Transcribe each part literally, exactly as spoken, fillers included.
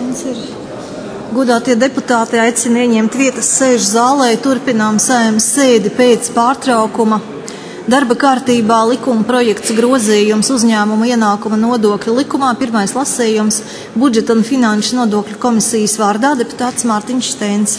Mans ir. Godātie deputāti aicina ieņemt vietas sēžu zālē, turpinām Saeimas sēdi pēc pārtraukuma. Darba kārtībā likuma projekts grozījums uzņēmuma ienākuma nodokļa likumā, pirmais lasījums, budžeta un finanšu nodokļu komisijas vārdā deputāts Mārtiņš Steins.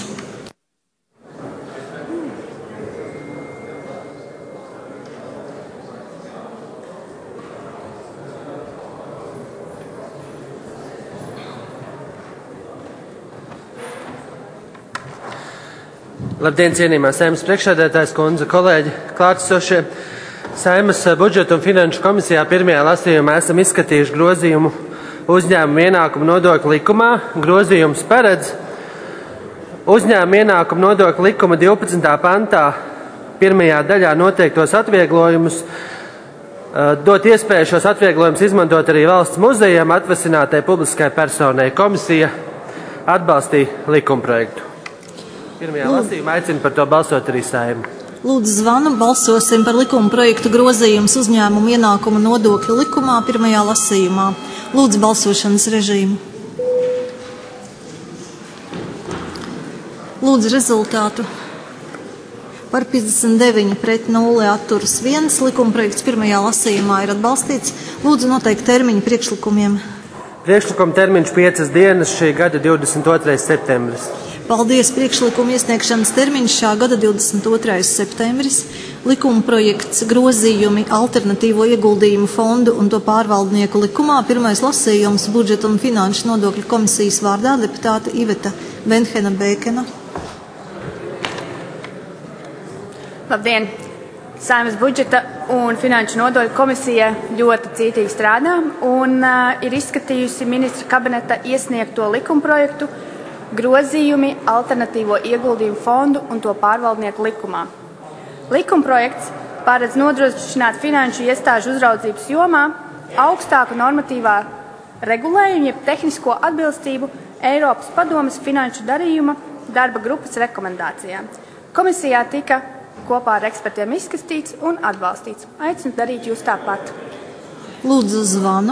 Labdien, cienījumā Saeimas priekšsēdētājs kundze, kolēģi, klātesošie. Saeimas budžeta un finanšu komisijā pirmajā lasījumā esam izskatījuši grozījumu uzņēmuma ienākuma nodokļa likumā. Grozījums paredz uzņēmuma ienākuma nodokļa likuma divpadsmitā pantā pirmajā daļā noteiktos atvieglojumus, dot iespēju šos atvieglojumus izmantot arī valsts muzejam atvasinātai publiskai personai. Komisija atbalstīja likumprojektu. Pirmajā lasījumā aicina par to balsot arī Saeimu. Lūdzu zvanu, balsosim par likuma projektu grozījums uzņēmuma ienākuma nodokļa likumā pirmajā lasījumā. Lūdzu balsošanas režīmu. Lūdzu rezultātu. Par piecdesmit deviņi pret nulli atturas viens. Likuma projekts pirmajā lasījumā ir atbalstīts. Lūdzu noteikt termiņu priekšlikumiem. Priekšlikuma termiņš piecas dienas, šī gada divdesmit otrais septembris. Paldies! Priekšlikuma iesniegšanas termiņš šā gada divdesmit otrais septembris. Likuma projekts grozījumi alternatīvo ieguldījumu fondu un to pārvaldnieku likumā. Pirmais lasījums budžeta un finanšu nodokļu komisijas vārdā deputāte Iveta Benhena Bēkena. Labdien! Saeimas budžeta un finanšu nodokļu komisija ļoti cītīgi strādā un uh, ir izskatījusi ministra kabineta iesniegto likumprojektu grozījumi alternatīvo ieguldījumu fondu un to pārvaldnieku likumā. Likumprojekts paredz nodrošināt finanšu iestāžu uzraudzības jomā augstāku normatīvā regulējumu, jeb tehnisko atbilstību Eiropas padomes finanšu darījuma darba grupas rekomendācijām. Komisijā tika kopā ar ekspertiem izskatīts un atbalstīts. Aicinu darīt jūs tāpat. Lūdzu zvanu.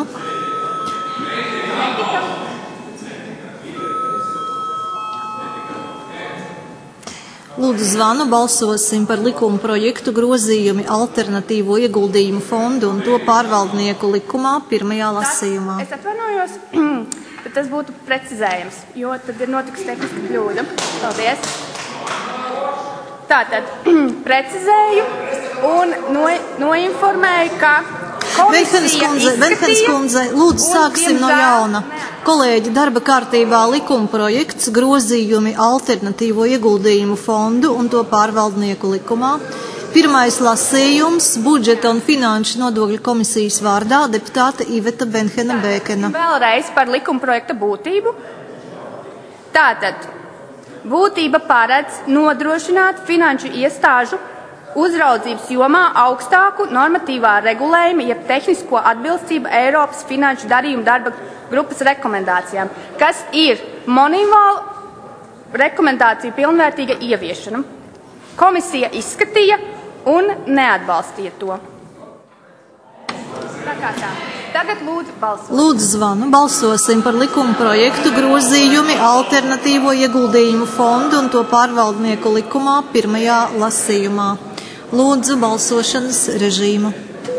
Lūdzu zvanu, balsosim par likuma projektu grozījumi alternatīvo ieguldījumu fondu un to pārvaldnieku likumā pirmajā lasījumā. Tas, es atvainojos, bet tas būtu precizējums, jo tad ir notikusi tehniska kļūda. Paldies. Tātad precizēju un no, noinformēju, ka komisija Benhens kundze, lūdzu sāksim no jauna. Kolēģi, darba kārtībā likuma projekts grozījumi alternatīvo ieguldījumu fondu un to pārvaldnieku likumā. Pirmais lasījums budžeta un finanšu nodokļu komisijas vārdā deputāte Iveta Benhena Bēkena. Vēlreiz par likuma projekta būtību. Tātad būtība paredz nodrošināt finanšu iestāžu uzraudzības jomā augstāku normatīvā regulējumu, jeb tehnisko atbilstību Eiropas finanšu darījumu darba grupas rekomendācijām, kas ir monivālu rekomendāciju pilnvērtīga ieviešana. Komisija izskatīja un neatbalstīja to. Tā kā tā. Tagad lūdzu balsot. Lūdzu zvanu, balsosim par likuma projektu grozījumi alternatīvo ieguldījumu fondu un to pārvaldnieku likumā pirmajā lasījumā. Lūdzu balsošanas režīmu.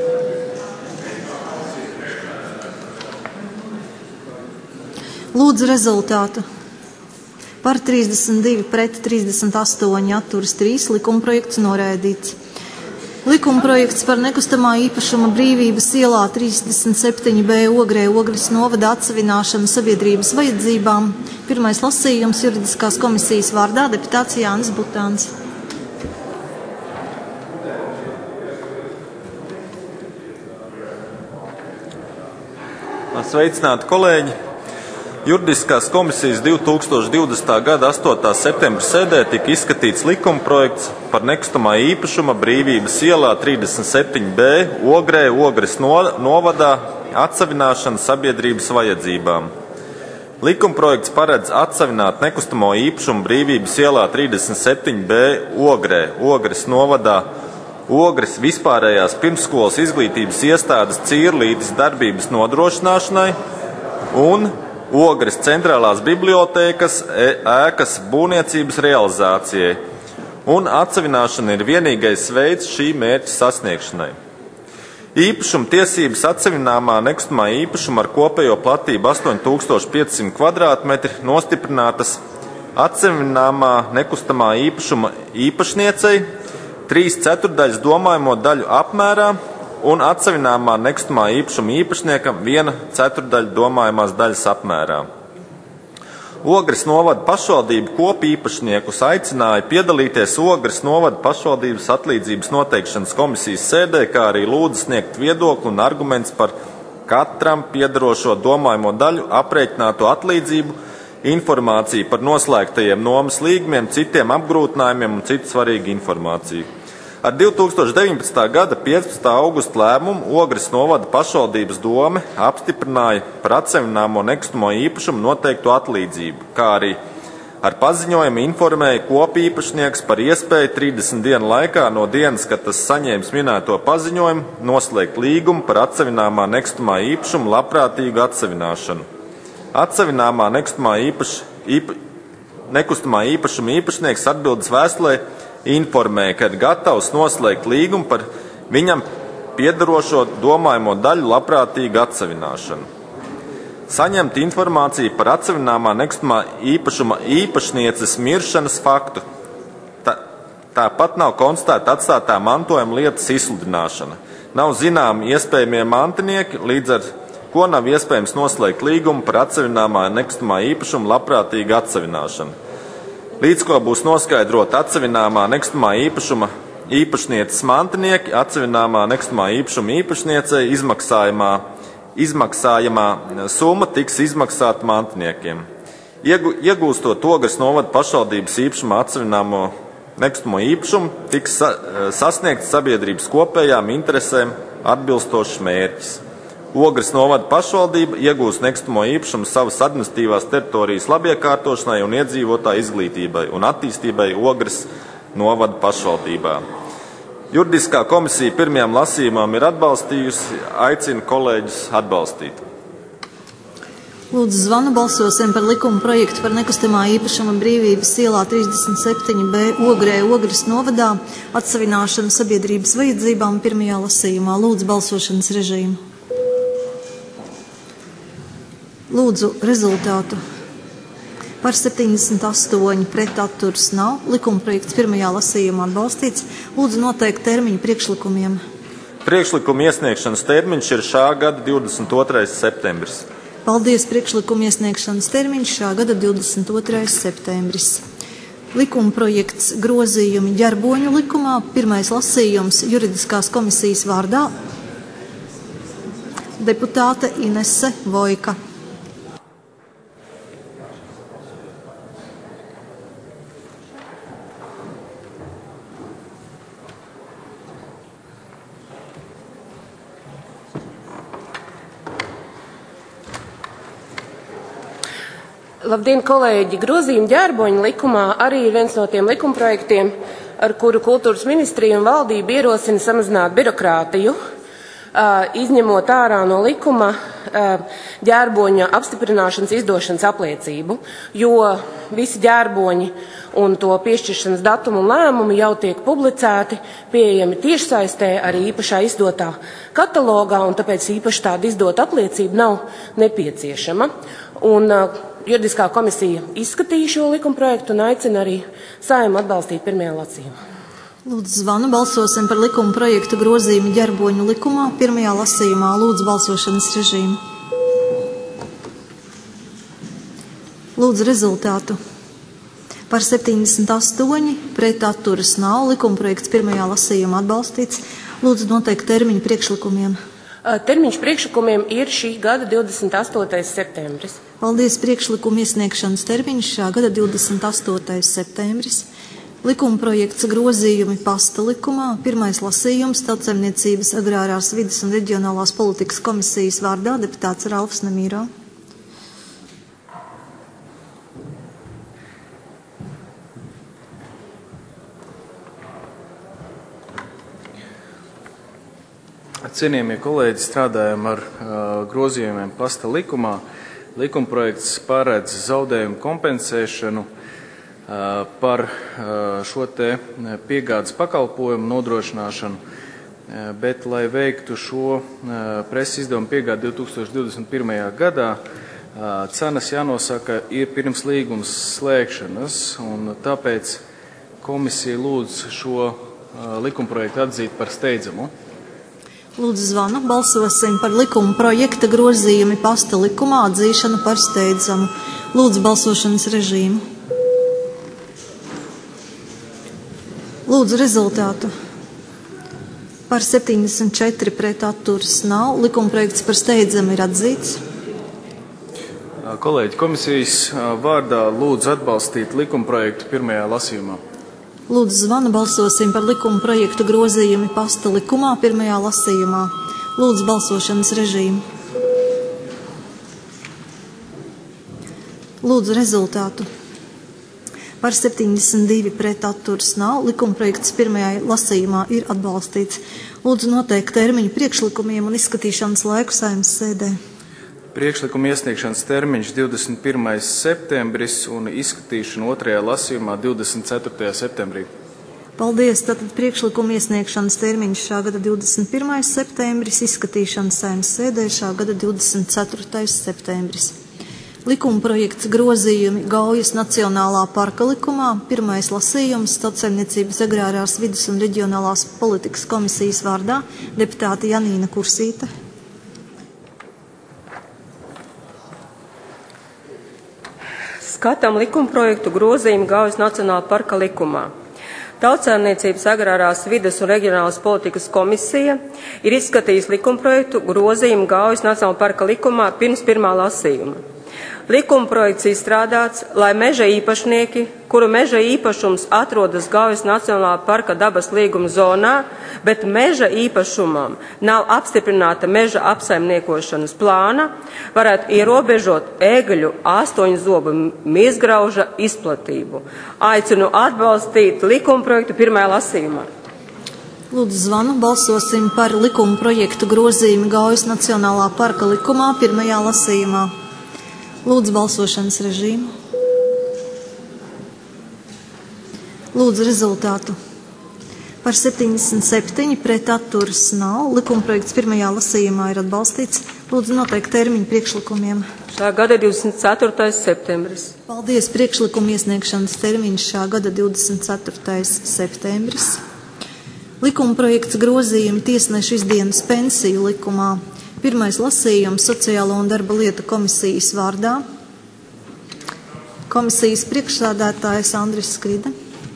Lūdzu rezultātu. Par trīsdesmit divi pret trīsdesmit astoņi atturas trīs, likumprojekts noraidīts. Likumprojekts par nekustamā īpašuma brīvības ielā trīsdesmit septiņi B Ogrē Ogres novada atsavināšanu sabiedrības vajadzībām. Pirmais lasījums juridiskās komisijas vārdā deputāts Jānis Butāns. Sveicināti kolēģi! Juridiskās komisijas divi tūkstoši divdesmitā gada astotā septembra sēdē tika izskatīts likumprojekts par nekustamā īpašuma brīvības ielā trīsdesmit septiņi B Ogrē Ogres novadā atsavināšanu sabiedrības vajadzībām. Likumprojekts paredz atsavināt nekustamo īpašumu brīvības ielā trīsdesmit septiņi B Ogrē Ogres novadā Ogres vispārējās pirmsskolas izglītības iestādes Cīrlītes darbības nodrošināšanai un Ogres centrālās bibliotēkas ēkas būvniecības realizācijai, un atsevināšana ir vienīgais veids šī mērķa sasniegšanai. Īpašuma tiesības atsevināmā nekustamā īpašuma ar kopējo platību astoņi tūkstoši pieci simti kvadrātmetri nostiprinātas atsevināmā nekustamā īpašuma īpašniecei trīs ceturdaļas domājamo daļu apmērā un atsevināmā nekustamā īpašuma īpašniekam viena ceturdaļa domājamās daļas apmērā. Ogres novada pašvaldību kopīpašniekus aicināja piedalīties Ogres novada pašvaldības atlīdzības noteikšanas komisijas sēdē, kā arī lūdza sniegt viedokli un arguments par katram piederošo domājamo daļu aprēķināto atlīdzību, informāciju par noslēgtajiem nomas līgumiem, citiem apgrūtinājumiem un citu svarīgu informāciju. Ar divi tūkstoši deviņpadsmitā gada piecpadsmitā augusta lēmumu Ogres novada pašvaldības dome apstiprināja par atsevināmo nekustamo īpašumu noteikto atlīdzību, kā arī ar paziņojumu informēja kopīpašnieks par iespēju trīsdesmit dienu laikā no dienas, kad tas saņēmis minēto paziņojumu, noslēgt līgumu par atsevināmā nekustamā īpašuma labprātīgu atsevināšanu. Atsevināmā nekustamā, īpaš, īpa, nekustamā īpašuma īpašnieks atbildes vēstulē informēja, ka ir gatavs noslēgt līgumu par viņam piederošo domājamo daļu labprātīgu atsevināšanu. Saņemt informāciju par atsevināmā nekustamā īpašuma īpašnieces miršanas faktu. Tā, tāpat nav konstatēta atstātā mantojuma lietas izsludināšana. Nav zināmi iespējamie mantinieki, līdz ar ko nav iespējams noslēgt līgumu par atsevināmā nekustamā īpašuma labprātīgu atsevināšanu. Līdz ko būs noskaidrota atsevināmā nekustamā īpašuma īpašnieces mantinieki, atsevināmā nekustamā īpašuma īpašniecei izmaksājumā, izmaksājumā summa tiks izmaksāta mantiniekiem. Iegu, iegūstot Ogres novada pašvaldības īpašumā atsevināmo nekustamo īpašumu, tiks sa, sasniegts sabiedrības kopējām interesēm atbilstošs mērķis. Ogres novada pašvaldība iegūst nekustamo īpašumu savas administratīvās teritorijas labiekārtošanai un iedzīvotāju izglītībai un attīstībai Ogres novada pašvaldībā. Juridiskā komisija pirmajām lasījumām ir atbalstījusi, aicina kolēģus atbalstīt. Lūdzu, zvanu balsosim par likuma projektu par nekustamā īpašuma Brīvības ielā trīsdesmit septiņi B Ogrē Ogres novadā atsevināšanu sabiedrības vajadzībām pirmajā lasījumā. Lūdzu, balsošanas režīmu. Lūdzu, rezultātu. Par septiņdesmit astoņi pret atturas nav. Likumprojekts pirmajā lasījumā atbalstīts. Lūdzu, noteikt termiņu priekšlikumiem. Priekšlikuma iesniegšanas termiņš ir šā gada divdesmit otrais septembris. Paldies, priekšlikuma iesniegšanas termiņš šā gada divdesmit otrais septembris. Likumprojekts grozījumi ģerboņu likumā. Pirmais lasījums juridiskās komisijas vārdā. Deputāte Inese Vojka. Labdien, kolēģi! Grozījuma ģerboņu likumā arī ir viens no tiem likumprojektiem, ar kuru kultūras ministrija un valdība ierosina samazināt birokrātiju, izņemot ārā no likuma ģerboņa apstiprināšanas izdošanas apliecību, jo visi ģerboņi un to piešķiršanas datumu un lēmumi jau tiek publicēti, pieejami tiešsaistē arī īpašā izdotā katalogā, un tāpēc īpaši tāda izdota apliecība nav nepieciešama. Un Juridiskā komisija izskatīja šo likumprojektu un aicina arī Saeimu atbalstīt pirmajā lasījumā. Lūdzu, zvanu balsosim par likuma projektu grozījumu ģerboņu likumā pirmajā lasījumā. Lūdzu, balsošanas režīmu. Lūdzu, rezultātu. Par septiņdesmit astoņi pret atturas nav. Likumprojekts pirmajā lasījumā atbalstīts. Lūdzu, noteikt termiņu priekšlikumiem. Termiņš priekšlikumiem ir šī gada divdesmit astotais septembris. Paldies, priekšlikuma iesniegšanas termiņš šā gada divdesmit astotais septembris. Likumprojekts grozījumi pasta likumā. Pirmais lasījums Tautsaimniecības agrārās vides un reģionālās politikas komisijas vārdā deputāts Ralfs Nemīro. Cienījamie kolēģi, strādājam ar uh, grozījumiem pasta likumā. Likumprojekts paredz zaudējumu kompensēšanu par šo te piegādes pakalpojumu nodrošināšanu, bet, lai veiktu šo preses izdevumu piegādi divi tūkstoši divdesmit pirmajā gadā, cenas jānosaka ir pirms līgums slēgšanas, un tāpēc komisija lūdz šo likumprojektu atzīt par steidzamu. Lūdzu zvanu, balsosim par likuma projekta grozījumi pasta likumā atzīšanu par steidzamu. Lūdzu balsošanas režīmu. Lūdzu rezultātu. Par septiņdesmit četri pret atturas nav. Likumprojekts par steidzamu ir atzīts. Kolēģi, komisijas vārdā lūdzu atbalstīt likumprojektu pirmajā lasījumā. Lūdzu zvanu, balsosim par likuma projektu grozījumi pasta likumā pirmajā lasījumā. Lūdzu balsošanas režīmu. Lūdzu rezultātu. Par septiņdesmit divi pret atturas nav. Likuma projekts pirmajā lasījumā ir atbalstīts. Lūdzu noteikt termiņu priekšlikumiem un izskatīšanas laiku Saeimas sēdē. Priekšlikuma iesniegšanas termiņš divdesmit pirmais septembris un izskatīšana otrajā lasījumā divdesmit ceturtajā septembrī. Paldies. Tātad priekšlikuma iesniegšanas termiņš šā gada divdesmit pirmais septembris, izskatīšana Saeimas sēdē šā gada divdesmit ceturtais septembris. Likuma projekts grozījumi Gaujas Nacionālā parka likumā. Pirmais lasījums Tautsaimniecības agrārās vides un reģionālās politikas komisijas vārdā deputāte Janīna Kursīte. Skatām likumprojektu grozījumu Gaujas Nacionālā parka likumā. Tautsaimniecības agrārās vides un reģionālās politikas komisija ir izskatījusi likumprojektu grozījumu Gaujas Nacionālā parka likumā pirms pirmā lasījuma. Likumprojekts izstrādāts, lai meža īpašnieki, kuru meža īpašums atrodas Gaujas Nacionālā parka dabas līguma zonā, bet meža īpašumam nav apstiprināta meža apsaimniekošanas plāna, varētu ierobežot ēgaļu astoņu zobu mizgrauža izplatību. Aicinu atbalstīt likumprojektu pirmajā lasījumā. Lūdzu zvanu, balsosim par likuma projektu grozījumu Gaujas Nacionālā parka likumā pirmajā lasījumā. Lūdzu balsošanas režīmu. Lūdzu rezultātu. Par septiņdesmit septiņi pret atturas nav. Likumprojekts pirmajā lasījumā ir atbalstīts. Lūdzu noteikt termiņu priekšlikumiem. Šā gada divdesmit ceturtais septembris. Paldies. Priekšlikuma iesniegšanas termiņš šā gada divdesmit ceturtais septembris. Likumprojekts grozījumi tiesnešu izdienas pensiju likumā. Pirmais lasījums Sociālo un darba lietu komisijas vārdā. Komisijas priekšsādātājs Andris Skride.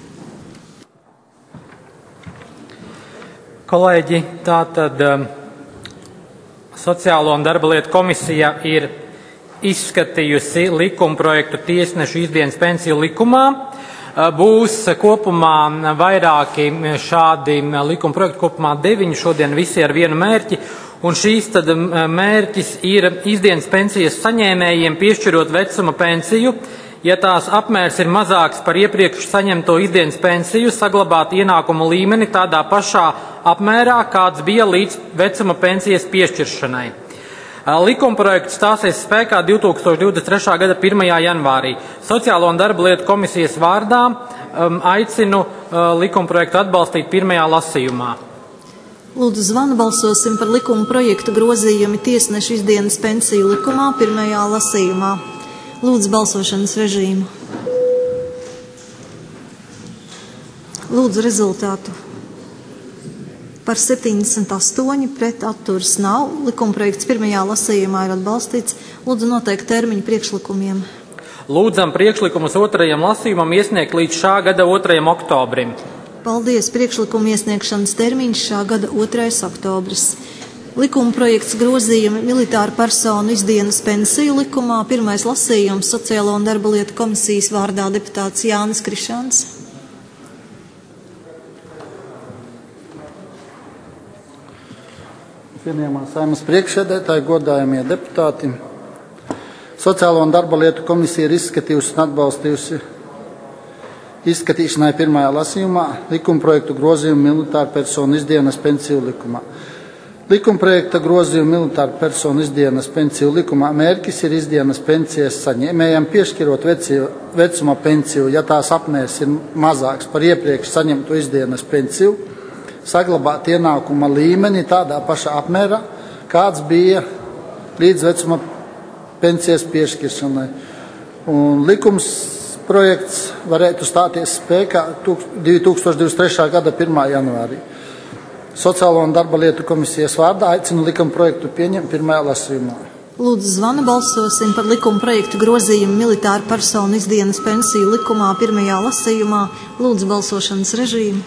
Kolēģi, tātad um, Sociālo un darba lietu komisija ir izskatījusi likumprojektu tiesnešu izdienas pensiju likumā. Būs kopumā vairāki šādi likumprojekti, kopumā deviņi, šodien visi ar vienu mērķi. Un šīs tad mērķis ir izdienas pensijas saņēmējiem piešķirot vecuma pensiju, ja tās apmērs ir mazāks par iepriekš saņemto izdienas pensiju, saglabāt ienākumu līmeni tādā pašā apmērā, kāds bija līdz vecuma pensijas piešķiršanai. Likumprojekts stāsies spēkā divi tūkstoši divdesmit trešā gada pirmajā janvārī. Sociālo un darba lietu komisijas vārdā um, aicinu uh, likumprojektu atbalstīt pirmajā lasījumā. Lūdzu zvanu, balsosim par likuma projektu grozījumi tiesnešu izdienas pensiju likumā pirmajā lasījumā. Lūdzu balsošanas režīmu. Lūdzu rezultātu. Par septiņdesmit astoņi pret atturas nav. Likumprojekts pirmajā lasījumā ir atbalstīts. Lūdzu noteikt termiņu priekšlikumiem. Lūdzam priekšlikumus otrajam lasījumam iesniegt līdz šā gada otrajam oktobrim. Paldies. Priekšlikuma iesniegšanas termiņš šā gada otrais oktobris. Likuma projekts grozījumi militāru personu izdienas pensiju likumā. Pirmais lasījums Sociālo un darba lietu komisijas vārdā deputāts Jānis Krišāns. Cienījamā Saeimas priekšsēdētāji, godājamie deputāti. Sociālo un darba lietu komisija ir izskatījusi un atbalstījusi izskatīšanai pirmajā lasījumā likumprojektu grozījumu militāru personu izdienas pensiju likumā. Likumprojekta grozījuma militāru personu izdienas pensiju likumā mērķis ir izdienas pensijas saņēmējiem piešķirot veciju, vecuma pensiju, ja tās apmērs ir mazāks par iepriekš saņemto izdienas pensiju, saglabāt ienākuma līmeni tādā pašā apmērā, kāds bija līdz vecuma pensijas piešķiršanai. Un likums projekts varētu stāties spēkā divi tūkstoši divdesmit trešā gada pirmā janvārī. Sociālo un darba lietu komisijas vārdā aicinu likuma projektu pieņemt pirmajā lasījumā. Lūdzu, zvanu balsosim par likuma projektu grozījumu militāru personu izdienas pensiju likumā pirmajā lasījumā. Lūdzu, balsošanas režīmu.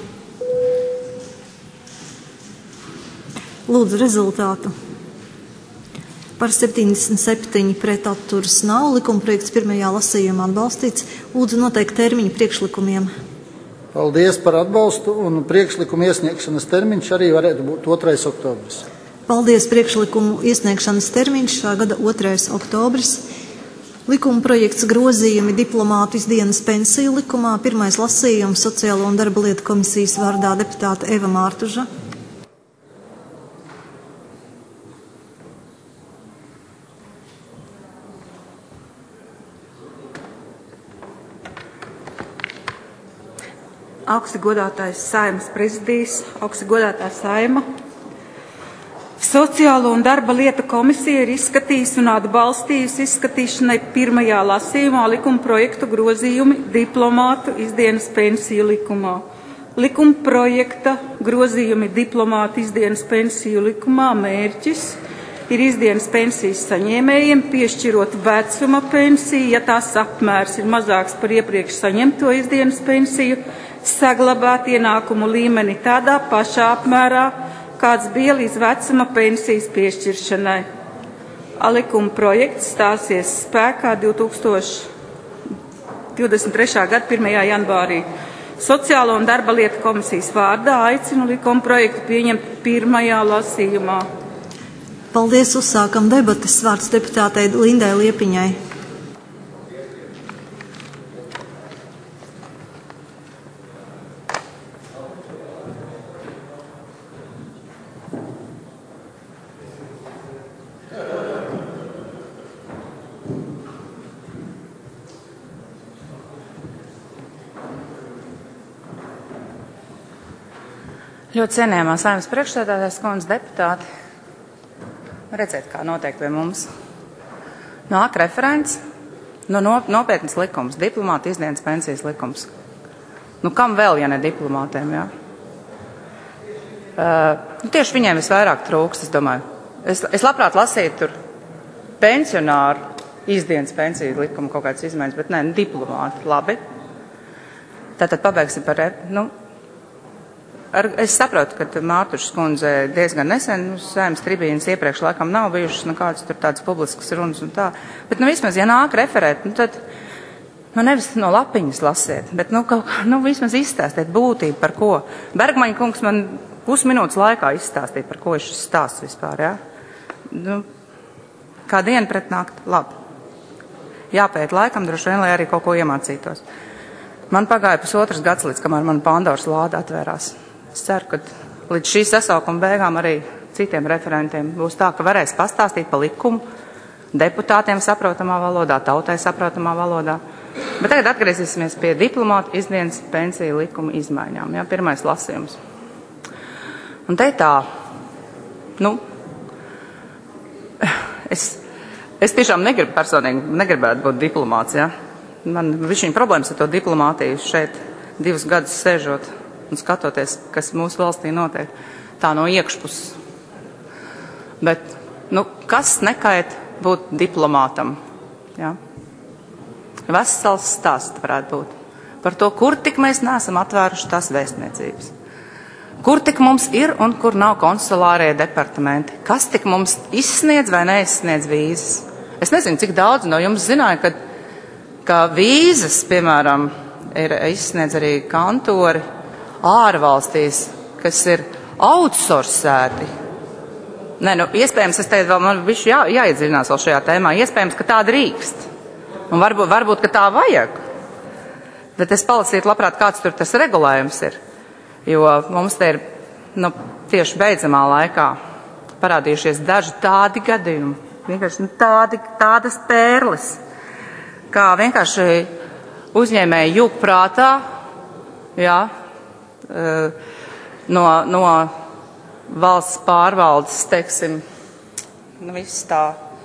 Lūdzu, rezultātu. Par septiņdesmit septiņi pret atturas nav. Likuma projekts pirmajā lasījumā atbalstīts. Lūdzu, noteikt termiņu priekšlikumiem. Paldies par atbalstu, un priekšlikuma iesniegšanas termiņš arī varētu būt otrais oktobris. Paldies, priekšlikumu iesniegšanas termiņš šā gada otrais oktobris. Likuma projekts grozījumi diplomātu izdienas pensiju likumā. Pirmais lasījums Sociālo un darba lietu komisijas vārdā deputāta Eva Mārtuža. Augsti godātais Saeimas prezidijs, augsti godātā Saeima. Sociālo un darba lietu komisija ir izskatījusi un atbalstījusi izskatīšanai pirmajā lasījumā likuma projektu grozījumi diplomātu izdienas pensiju likumā. Likuma projekta grozījumi diplomātu izdienas pensiju likumā mērķis ir izdienas pensijas saņēmējiem piešķirot vecuma pensiju, ja tās apmērs ir mazāks par iepriekš saņemto izdienas pensiju, saglabāt ienākumu līmeni tādā pašā apmērā, kāds bija līdz vecuma pensijas piešķiršanai. Likuma projekts stāsies spēkā divi tūkstoši divdesmit trešā gada pirmajā janvārī. Sociālo un darba lietu komisijas vārdā aicinu likuma projektu pieņemt pirmajā lasījumā. Paldies, uzsākam debates. Vārds deputātei Lindai Liepiņai. Ļoti cienījamā Saeimas priekšsēdētājas kundze, deputāti. Redzēt, kā notiek pie mums. Nāk referents, no nopietnas likums, diplomāta izdienas pensijas likums. Nu, kam vēl, ja ne diplomātiem, jā? Uh, tieši viņiem visvairāk trūkst, es domāju. Es, es labprāt lasītu tur pensionāru izdienas pensiju likumu kaut kāds izmaiņas, bet nē, diplomāti, labi. Tātad pabeigsim par, nu, Ar, es saprotu, ka Mārtušas kundze diezgan nesen uz Saeimas tribīnas iepriekš laikam nav bijušas nekādas tur tādas publiskas runas un tā. Bet nu vismaz, ja nāk referēt, nu tad nu nevis no lapiņas lasiet, bet nu, kaut, nu vismaz izstāstiet būtību par ko. Bergmaņa kungs man pusminūtes laikā izstāstīja, par ko šis stāsts vispār, jā. Nu, kā diena pret nakti, labi. Jāpēt laikam droši vien, lai arī kaut ko iemācītos. Man pagāja pusotras gads, līdz kamēr man Pandoras lāde atvērās. Es ceru, ka līdz šī sasaukuma beigām arī citiem referentiem būs tā, ka varēs pastāstīt par likumu deputātiem saprotamā valodā, tautai saprotamā valodā. Bet tagad atgriezīsimies pie diplomāta izdienas pensiju likuma izmaiņām. Jā, pirmais lasījums. Un te tā, nu, es, es tiešām negribu personīgi, negribētu būt diplomāts, jā. Man višķiņ problēmas ar to diplomātiju šeit divus gadus sēžot un skatoties, kas mūsu valstī notiek, tā no iekšpuses. Bet, nu, kas nekait būt diplomātam? Jā? Vesels stāsts varētu būt par to, kur tik mēs neesam atvēruši tās vēstniecības. Kur tik mums ir un kur nav konsulārie departamenti. Kas tik mums izsniedz vai neizsniedz vīzas. Es nezinu, cik daudz no jums zināja, ka, ka vīzas, piemēram, ir izsniedz arī kantori ārvalstīs, kas ir outsourcēti. Nē, nu, iespējams, es teicu, vēl man bišķi jā, jāiedziļinās vēl šajā tēmā. Iespējams, ka tā drīkst. Un varbūt, varbūt, ka tā vajag. Bet es palasītu labprāt, kāds tur tas regulējums ir. Jo mums te ir, nu, tieši beidzamā laikā parādījušies daži tādi gadījumi, vienkārši tādi, tādas pērles, kā vienkārši uzņēmēji jūg prātā, jā, no, no valsts pārvaldes, teiksim, nu viss tā,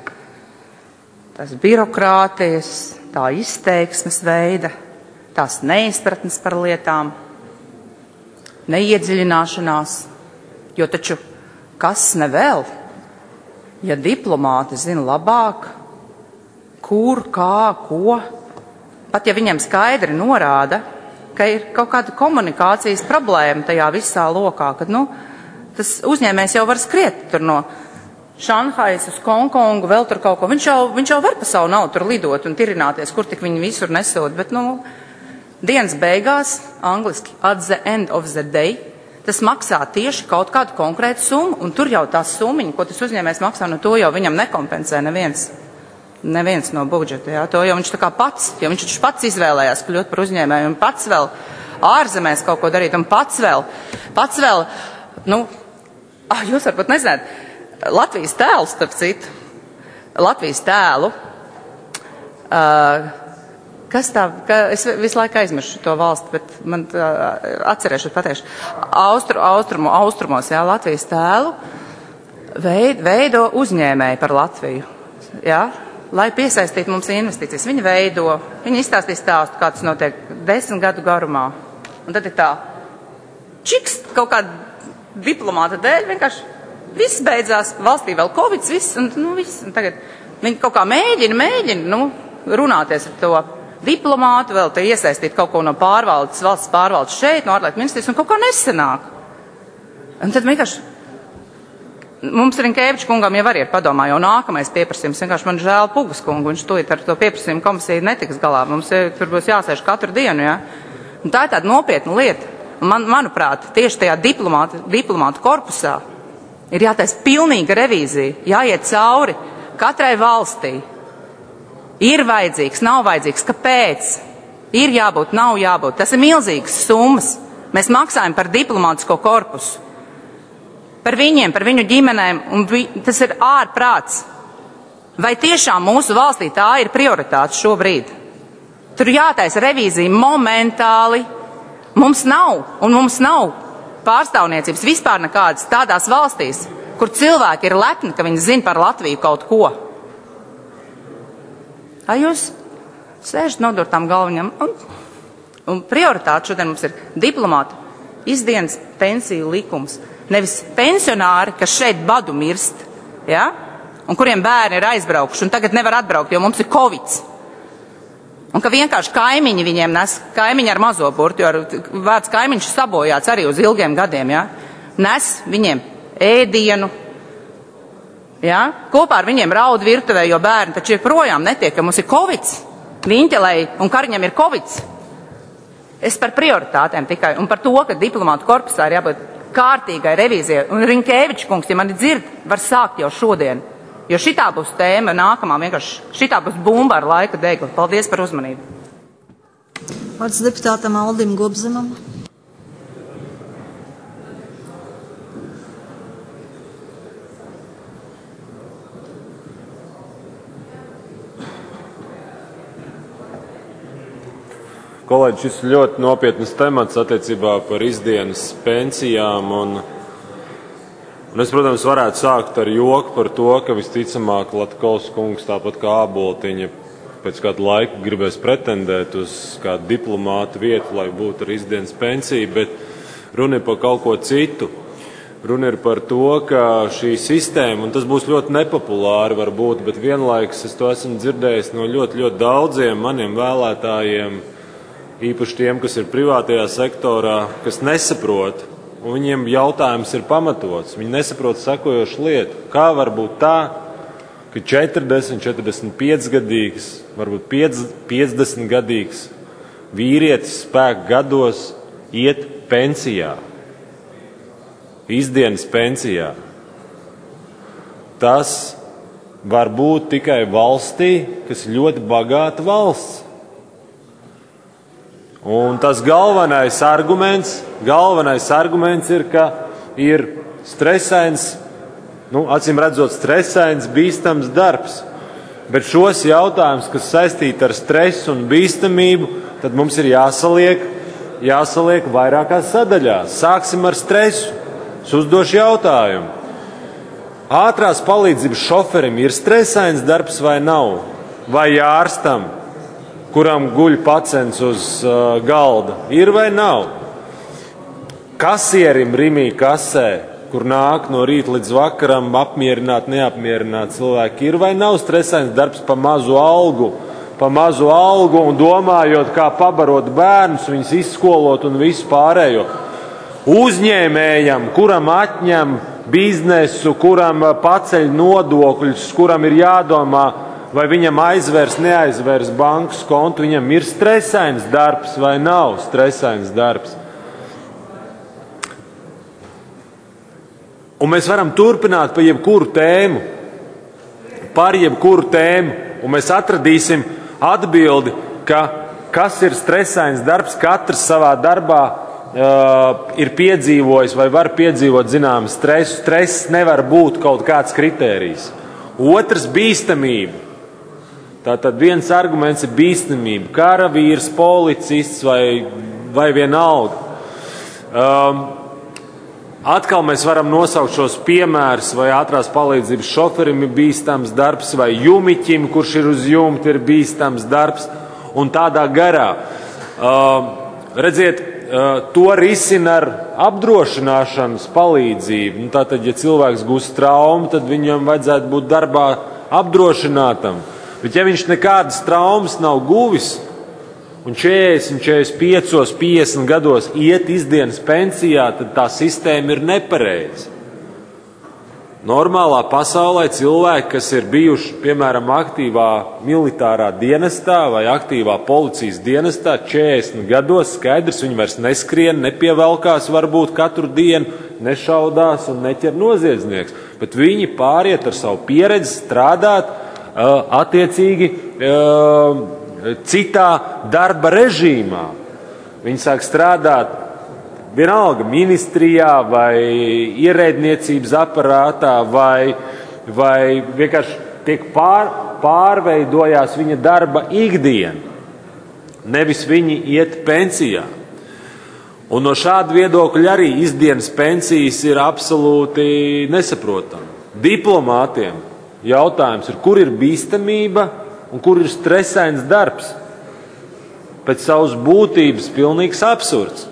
tās birokrātijas, tā izteiksmes veida, tās neizpratnes par lietām, neiedziļināšanās, jo taču kas ne vēl, ja diplomāti zina labāk, kur, kā, ko, pat ja viņiem skaidri norāda, ka ir kaut kāda komunikācijas problēma tajā visā lokā, kad, nu, tas uzņēmējs jau var skriet tur no Šanhajas uz Hongkongu, vēl tur kaut ko. Viņš jau, viņš jau var pa savu naudu tur lidot un tirināties, kur tik viņi visur nesot, bet, nu, dienas beigās, angliski, at the end of the day, tas maksā tieši kaut kādu konkrētu summu, un tur jau tā summiņa, ko tas uzņēmējs maksā, no to jau viņam nekompensē neviens, neviens no budžeta, jā, to jau viņš tā kā pats, jo viņš taču pats izvēlējās kļūt par uzņēmēju, un pats vēl ārzemēs kaut ko darīt, un pats vēl, pats vēl, nu, ah, jūs varbūt nezināt, Latvijas tēlu, starp citu, Latvijas tēlu, uh, kas tā, ka es visu laiku aizmiršu to valsti, bet man tā, atcerēšu, pateikšu, Austru, austrumu, austrumos, jā, Latvijas tēlu veid, veido uzņēmēji par Latviju, jā, lai piesaistītu mums investīcijas. Viņi veido, viņi izstāstīs stāstu, kā tas notiek desmit gadu garumā. Un tad ir tā, čiks, kaut kāda diplomāta dēļ, vienkārši viss beidzās, valstī vēl Covid, viss, un, nu, viss, un tagad viņi kaut kā mēģina, mēģina, nu, runāties ar to diplomātu, vēl te iesaistīt kaut ko no pārvaldes, valsts pārvaldes šeit, no ārlietu ministrijas, un kaut kā nesanāk. Un tad vienkārši, mums Rinkēviča kungam jau arī ir padomā, jau nākamais pieprasījums, vienkārši man žēl Pugas kungu, viņš tūlīt ar to pieprasījumu komisiju netiks galā, mums ir, tur būs jāsēž katru dienu, jā. Un tā ir tāda nopietna lieta, un man, manuprāt, tieši tajā diplomātu, diplomātu korpusā ir jātais pilnīga revīzija, jāiet cauri katrai valstī. Ir vajadzīgs, nav vajadzīgs, kāpēc? Ir jābūt, nav jābūt. Tas ir milzīgas summas. Mēs maksājam par diplomātisko korpusu. Par viņiem, par viņu ģimenēm, un vi, tas ir ārprāts. Vai tiešām mūsu valstī tā ir prioritāte šobrīd? Tur jātaisa revīzija momentāli. Mums nav, un mums nav pārstāvniecības vispār nekādas tādās valstīs, kur cilvēki ir lepni, ka viņi zina par Latviju kaut ko. Vai jūs sēžat nodurtām galviņam? Un, un prioritāte šodien mums ir diplomātu izdienas pensiju likums. Nevis pensionāri, kas šeit badu mirst, ja? Un kuriem bērni ir aizbraukuši un tagad nevar atbraukt, jo mums ir Covids. Un ka vienkārši kaimiņi viņiem nes, kaimiņi ar mazo burtu, jo vārds kaimiņš sabojāts arī uz ilgiem gadiem, ja? Nes viņiem ēdienu, ja? Kopā ar viņiem raud virtuvē, jo bērni taču ir projām netiek, ka mums ir Covids, Viņķelei un Kariņam ir Covids. Es par prioritātēm tikai, un par to, ka diplomātu korpusā ir jābūt kārtīgai revīzijai. Un Rinkēviča kungs, ja mani dzird, var sākt jau šodien. Jo šitā būs tēma nākamā, vienkārši šitā būs bumba ar laika degli. Paldies par uzmanību. Vārds deputātam Aldim Gobzemam. Kolēģi, šis ir ļoti nopietnas temats attiecībā par izdienas pensijām. Un, un es, protams, varētu sākt ar joku par to, ka visticamāk Latkovs kungs, tāpat kā Āboltiņa, pēc kāda laika gribēs pretendēt uz kādu diplomātu vietu, lai būtu ar izdienas pensiju, bet runa ir par kaut ko citu. Runa ir par to, ka šī sistēma, un tas būs ļoti nepopulāri varbūt, bet vienlaikus es to esmu dzirdējis no ļoti, ļoti daudziem maniem vēlētājiem, īpaši tiem, kas ir privātajā sektorā, kas nesaprot, un viņiem jautājums ir pamatots. Viņi nesaprot sekojošu lietu. Kā var būt tā, ka četrdesmit, četrdesmit pieci gadīgs, varbūt piecdesmit gadīgs vīrietis spēku gados iet pensijā, izdienas pensijā? Tas var būt tikai valstī, kas ir ļoti bagāta valsts. Un tas galvenais arguments, galvenais arguments ir, ka ir stresains nu, acīm redzot, stresains, bīstams darbs. Bet šos jautājumus, kas saistīti ar stresu un bīstamību, tad mums ir jāsaliek, jāsaliek vairākās sadaļās. Sāksim ar stresu. Es uzdošu jautājumu. Ātrās palīdzības šoferim ir stresains darbs vai nav? Vai ārstam, kuram guļ pacients uz uh, galda, ir vai nav? Kasierim Rimī kasē, kur nāk no rīta līdz vakaram apmierināt, neapmierināt cilvēki, ir vai nav stresains darbs pa mazu algu, pa mazu algu un domājot, kā pabarot bērnus, viņus izskolot un visu pārējo. Uzņēmējam, kuram atņem biznesu, kuram paceļ nodokļus, kuram ir jādomā, vai viņam aizvērs, neaizvērs bankas kontu, viņam ir stresains darbs vai nav stresains darbs. Un mēs varam turpināt par jebkuru tēmu, par jebkuru tēmu, un mēs atradīsim atbildi, ka kas ir stresains darbs, katrs savā darbā uh, ir piedzīvojis vai var piedzīvot zināmu stresu. Stress nevar būt kaut kāds kritērijs. Otrs – bīstamība. Tātad viens arguments ir bīstamība. Karavīrs, policists vai, vai vienalga. Um, Atkal mēs varam nosaukt šos piemērus, vai ātrās palīdzības šoferim ir bīstams darbs, vai jumiķim, kurš ir uz jumta, ir bīstams darbs, un tādā garā. Uh, redziet, uh, to risina ar apdrošināšanas palīdzību. Nu, tātad, ja cilvēks gūst traumu, tad viņam vajadzētu būt darbā apdrošinātam. Bet ja viņš nekādas traumas nav guvis, un četrdesmit, četrdesmit pieci, piecdesmit gados iet izdienas pensijā, tad tā sistēma ir nepareiza. Normālā pasaulē cilvēki, kas ir bijuši, piemēram, aktīvā militārā dienestā vai aktīvā policijas dienestā četrdesmit gados, skaidrs, viņi vairs neskrien, nepievelkās varbūt katru dienu, nešaudās un neķer noziedznieks, bet viņi pāriet ar savu pieredzi strādāt uh, attiecīgi uh, citā darba režīmā. Viņi sāk strādāt vienalga ministrijā vai ierēdniecības aparātā vai, vai vienkārši tiek pār, pārveidojās viņa darba ikdiena. Nevis viņi iet pensijā. Un no šāda viedokļa arī izdienas pensijas ir absolūti nesaprotami. Diplomātiem jautājums ir, kur ir bīstamība un kur ir stresains darbs. Pēc savas būtības pilnīgs absurds.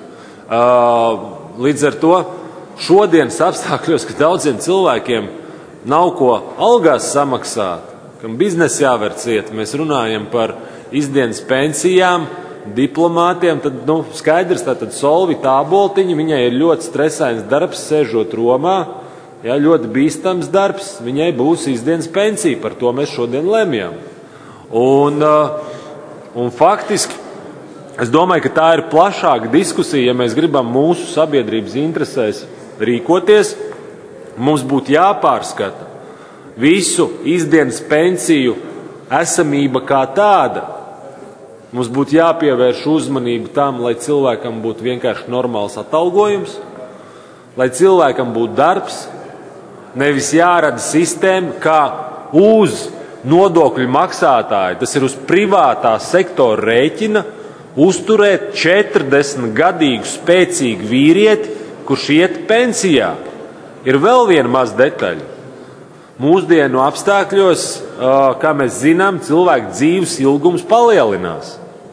Līdz ar to šodienas apstākļos, ka daudziem cilvēkiem nav ko algās samaksāt, kam biznesa jāver ciet, mēs runājam par izdienas pensijām, diplomātiem, tad nu, skaidrs, tātad Solvi Tāboltiņa, viņai ir ļoti stresains darbs, sēžot Romā, jā, ļoti bīstams darbs, viņai būs izdienas pensija, par to mēs šodien lemjam. Un, un faktiski, es domāju, ka tā ir plašāka diskusija, ja mēs gribam mūsu sabiedrības interesēs rīkoties, mums būtu jāpārskata visu izdienas pensiju esamība kā tāda. Mums būtu jāpievērš uzmanību tam, lai cilvēkam būtu vienkārši normāls atalgojums, lai cilvēkam būtu darbs, nevis jārada sistēma, kā uz nodokļu maksātāji, tas ir uz privātā sektora rēķina, uzturēt četrdesmit gadīgu spēcīgu vīrieti, kurš iet pensijā. Ir vēl viena maza detaļa. Mūsdienu apstākļos, kā mēs zinām, cilvēku dzīves ilgums palielinās.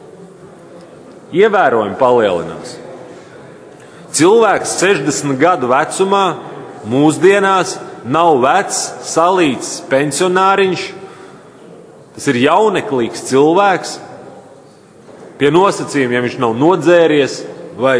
Ievērojami palielinās. Cilvēks sešdesmit gadu vecumā mūsdienās nav vecs, salīts pensionāriņš. Tas ir jauneklīgs cilvēks, pie nosacījuma, ja viņš nav nodzēries vai,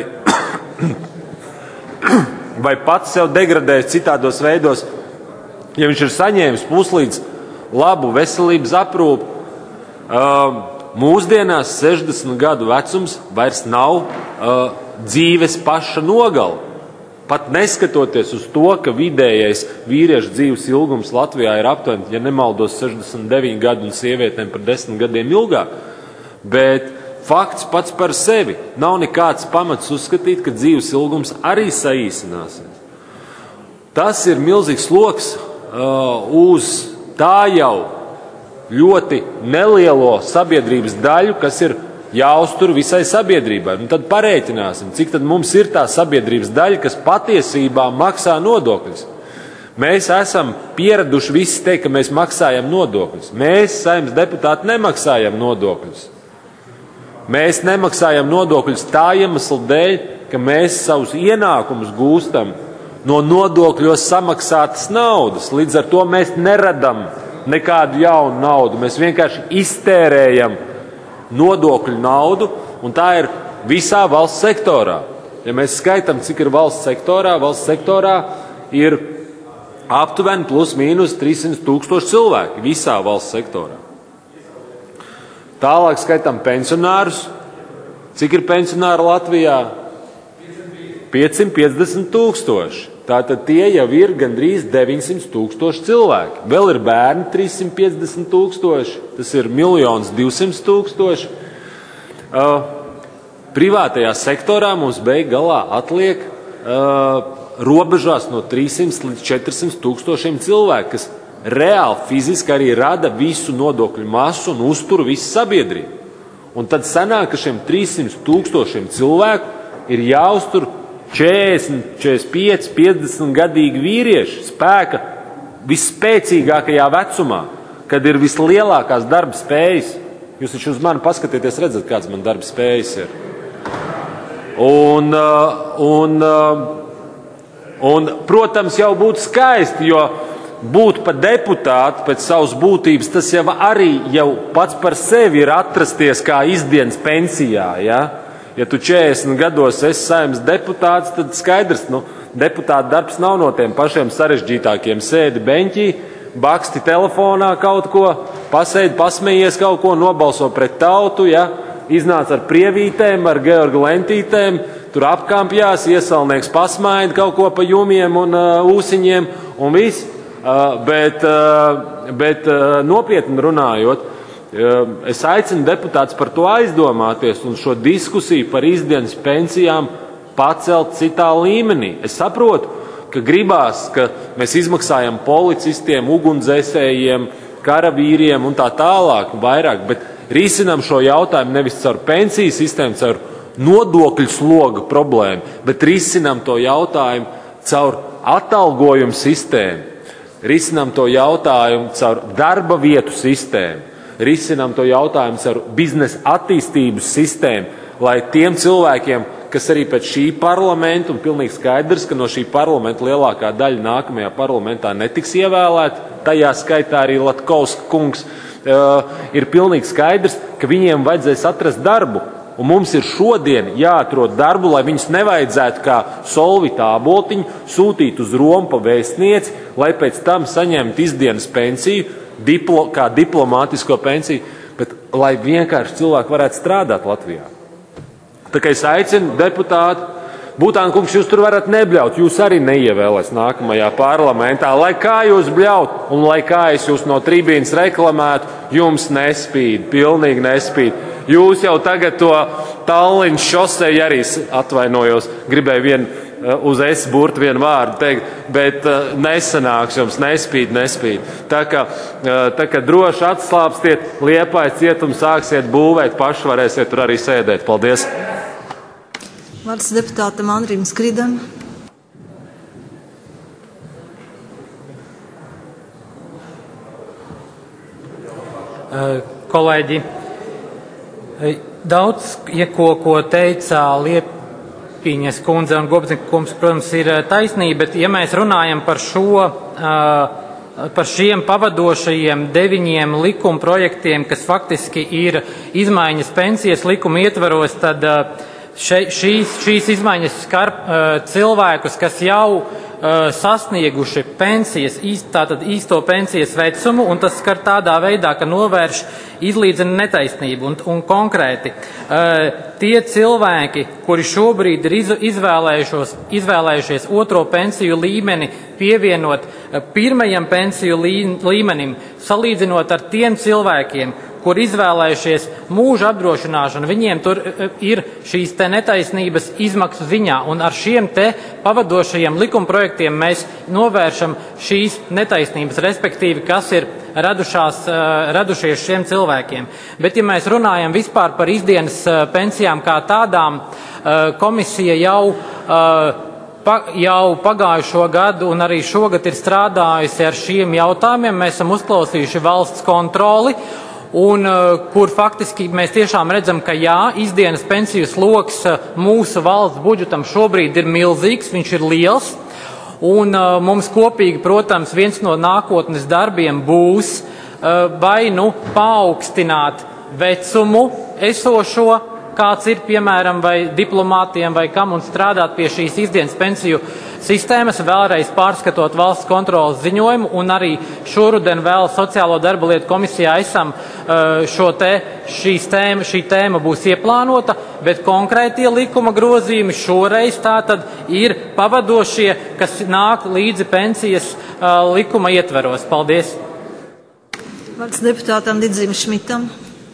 vai pats sev degradējis citādos veidos, ja viņš ir saņēmis puslīdz labu veselības aprūpu, mūsdienās sešdesmit gadu vecums vairs nav dzīves paša nogala. Pat neskatoties uz to, ka vidējais vīriešu dzīves ilgums Latvijā ir aptuveni, ja nemaldos, sešdesmit deviņi gadi un sievietēm par desmit gadiem ilgāk. Bet fakts pats par sevi nav nekāds pamats uzskatīt, ka dzīves ilgums arī saīsināsies. Tas ir milzīgs sloks uz tā jau ļoti nelielo sabiedrības daļu, kas ir jāuztur visai sabiedrībai. Un tad parēķināsim, cik tad mums ir tā sabiedrības daļa, kas patiesībā maksā nodokļus. Mēs esam pieraduši visi teikt, ka mēs maksājam nodokļus. Mēs, Saeimas deputāti, nemaksājam nodokļus. Mēs nemaksājam nodokļus tā iemesla dēļ, ka mēs savus ienākumus gūstam no nodokļos samaksātas naudas. Līdz ar to mēs neradam nekādu jaunu naudu. Mēs vienkārši iztērējam nodokļu naudu, un tā ir visā valsts sektorā. Ja mēs skaitam, cik ir valsts sektorā, valsts sektorā ir aptuveni plus mīnus trīssimt tūkstoši cilvēki visā valsts sektorā. Tālāk skaitam pensionārus. Cik ir pensionāri Latvijā? piecsimt piecdesmit tūkstoši. Tātad tie jau ir gandrīz deviņsimt tūkstoši cilvēki. Vēl ir bērni trīssimt piecdesmit tūkstoši. Tas ir miljons divsimt tūkstoši. Uh, privātajā sektorā mums beig galā atliek uh, robežās no trīssimt līdz četrsimt tūkstošiem cilvēku, kas reāli fiziski arī rada visu nodokļu masu un uztur visu sabiedrību. Un tad sanāk, ka šiem trīssimt tūkstošiem cilvēku ir jāuztur četrdesmit, četrdesmit pieci, piecdesmit gadīgi vīrieši spēka visspēcīgākajā vecumā, kad ir vislielākās darba spējas. Jūs taču uz mani paskatieties, redzat, kāds man darba spējas ir. Un, un, un, protams, jau būtu skaisti, jo būt par deputātu pēc savas būtības, tas jau arī jau pats par sevi ir atrasties kā izdienas pensijā, ja? Ja tu četrdesmit gados esi Saeimas deputāts, tad skaidrs, nu, deputāta darbs nav no tiem pašiem sarežģītākiem. Sēdi beņķī, baksti telefonā kaut ko, pasēdi, pasmējies kaut ko, nobalso pret tautu, ja? Iznāc ar prievītēm, ar Georga lentītēm, tur apkampjās, iesalnieks pasmaida kaut ko pa jumiem un uh, ūsiņiem un viss. Uh, bet uh, bet uh, nopietni runājot, es aicinu deputātus par to aizdomāties un šo diskusiju par izdienas pensijām pacelt citā līmenī. Es saprotu, ka gribās, ka mēs izmaksājam policistiem, ugunsdzēsējiem, karavīriem un tā tālāk vairāk, bet risinam šo jautājumu nevis caur pensiju sistēmu, caur nodokļu sloga problēmu, bet risinam to jautājumu caur atalgojumu sistēmu, risinam to jautājumu caur darba vietu sistēmu. Risinām to jautājumu ar biznesa attīstības sistēmu, lai tiem cilvēkiem, kas arī pēc šī parlamenta, un pilnīgi skaidrs, ka no šī parlamenta lielākā daļa nākamajā parlamentā netiks ievēlēta, tajā skaitā arī Latkovska kungs, ir pilnīgi skaidrs, ka viņiem vajadzēs atrast darbu. Un mums ir šodien jāatrod darbu, lai viņus nevajadzētu kā Solvita Āboltiņu sūtīt uz Romu pa vēstnieci, lai pēc tam saņemtu izdienas pensiju, Diplo, kā diplomātisko pensiju, bet lai vienkārši cilvēki varētu strādāt Latvijā. Tā kā es aicinu deputātu, Būtāna kungs, jūs tur varat nebļaut, jūs arī neievēlēs nākamajā parlamentā, lai kā jūs bļaut un lai kā es jūs no tribīnas reklamētu, jums nespīd, pilnīgi nespīd. Jūs jau tagad to Tallinas šoseju arī atvainojos, gribēju vienu uz es burtu vienu vārdu teikt, bet uh, nesanāks jums, nespīd, nespīd. Tā kā, uh, tā kā droši atslāpstiet, Liepājas cietumu sāksiet būvēt, paši varēsiet tur arī sēdēt. Paldies! Vārds deputātam Andrim Skridam. Uh, kolēģi, daudz, ja ko, ko teica Liep Piņas kundze un Gobznika kungs, protams, ir taisnība, bet ja mēs runājam par šo, par šiem pavadošajiem deviņiem likuma projektiem, kas faktiski ir izmaiņas pensijas likuma ietvaros, tad še, šīs, šīs izmaiņas skar cilvēkus, kas jau sasnieguši pensijas, tātad īsto pensijas vecumu, un tas skar tādā veidā, ka novērš izlīdzina netaisnību. Un, un konkrēti, tie cilvēki, kuri šobrīd ir izvēlējušies otro pensiju līmeni pievienot pirmajam pensiju līmenim, salīdzinot ar tiem cilvēkiem, kur izvēlējušies mūža apdrošināšanu, viņiem tur ir šīs te netaisnības izmaksu ziņā, un ar šiem te pavadošajiem likumprojektiem mēs novēršam šīs netaisnības, respektīvi, kas ir radušās, radušies šiem cilvēkiem. Bet, ja mēs runājam vispār par izdienas pensijām kā tādām, komisija jau Pa, jau pagājušo gadu un arī šogad ir strādājusi ar šiem jautājumiem. Mēs esam uzklausījuši valsts kontroli, un kur faktiski mēs tiešām redzam, ka jā, izdienas pensiju sloks mūsu valsts budžetam šobrīd ir milzīgs, viņš ir liels, un mums kopīgi, protams, viens no nākotnes darbiem būs vai nu paaugstināt vecumu esošo, kāds ir, piemēram, vai diplomātiem vai kam, un strādāt pie šīs izdienas pensiju sistēmas, vēlreiz pārskatot valsts kontrolas ziņojumu, un arī šoruden vēl Sociālo darba lietu komisijā esam šo te, šīs tēma, šī tēma būs ieplānota, bet konkrētie likuma grozījumi šoreiz tātad ir pavadošie, kas nāk līdzi pensijas likuma ietveros. Paldies! Vārds deputātam Didzim Šmitam.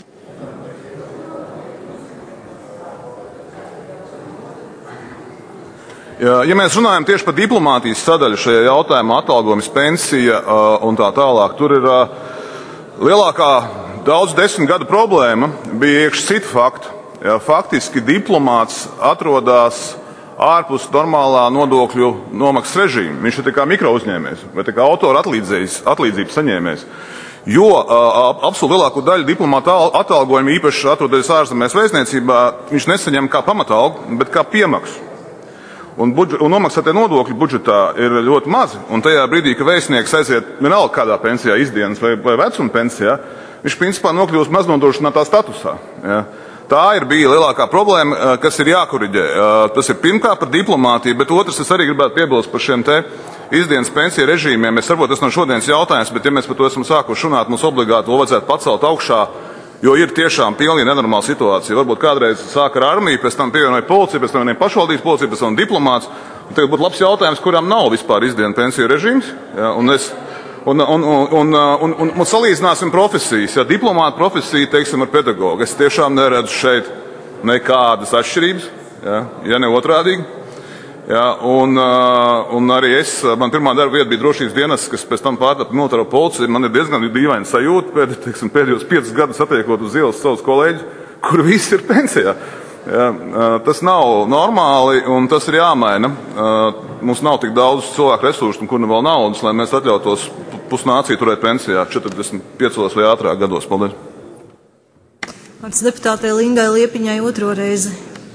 Ja mēs runājam tieši par diplomātijas sadaļu šajā jautājumā, atalgojums, pensija un tā tālāk, tur ir lielākā daudz desmit gadu problēma bija iekš citu faktu. Ja, faktiski diplomāts atrodas ārpus normālā nodokļu nomaksas režīma. Viņš ir tā kā mikro uzņēmējs vai tā kā autora atlīdzības saņēmējs. Jo absolūti lielāko daļu diplomāta atalgojumu, īpaši atrodoties ārzemēs vēstniecībā, viņš nesaņem kā pamatalgu, bet kā piemaksu. Un, budžet, un nomaksātie nodokļi budžetā ir ļoti mazi, un tajā brīdī, ka vēstnieks aiziet vienalga kādā pensijā, izdienas vai, vai vecuma pensijā, viņš principā nokļūst maznodrošinātā statusā. Ja. Tā ir bija lielākā problēma, kas ir jākoriģē. Tas ir pirmkārt par diplomātiju, bet otrs es arī gribētu piebilst par šiem te izdienas pensiju režīmiem. Es saprotu, tas nav šodienas jautājums, bet ja mēs par to esam sākuši runāt, mums obligāti to vajadzētu pacelt augšā, jo ir tiešām pilnīgi nenormāla situācija. Varbūt kādreiz sāka ar armiju, pēc tam pievienoja policiju, pēc tam pašvaldības policiju, pēc tam diplomāts. Un tagad būtu labs jautājums, kurām nav vispār izdienas pensiju režīms. Ja, un, es, un, un, un, un, un, un, un salīdzināsim profesijas. Ja, diplomāta profesija, teiksim, ar pedagogu. Es tiešām neredzu šeit nekādas atšķirības, ja, ja ne otrādīgi. Ja, un, un arī es, man pirmā darba vieta bija drošības dienas, kas pēc tam pārtapa militāro policiju. Man ir diezgan dīvaina sajūta, pēd, teiksim, pēdējos piecus gadus attiekot uz ielas savus kolēģus, kur visi ir pensijā. Ja, tas nav normāli un tas ir jāmaina. Mums nav tik daudz cilvēku resursu un kur nu vēl naudas, lai mēs atļautos pusnāciju turēt pensijā četrdesmit piecos vai ātrāk gados. Paldies. Vārds deputātei Lingai Liepiņai otro reizi.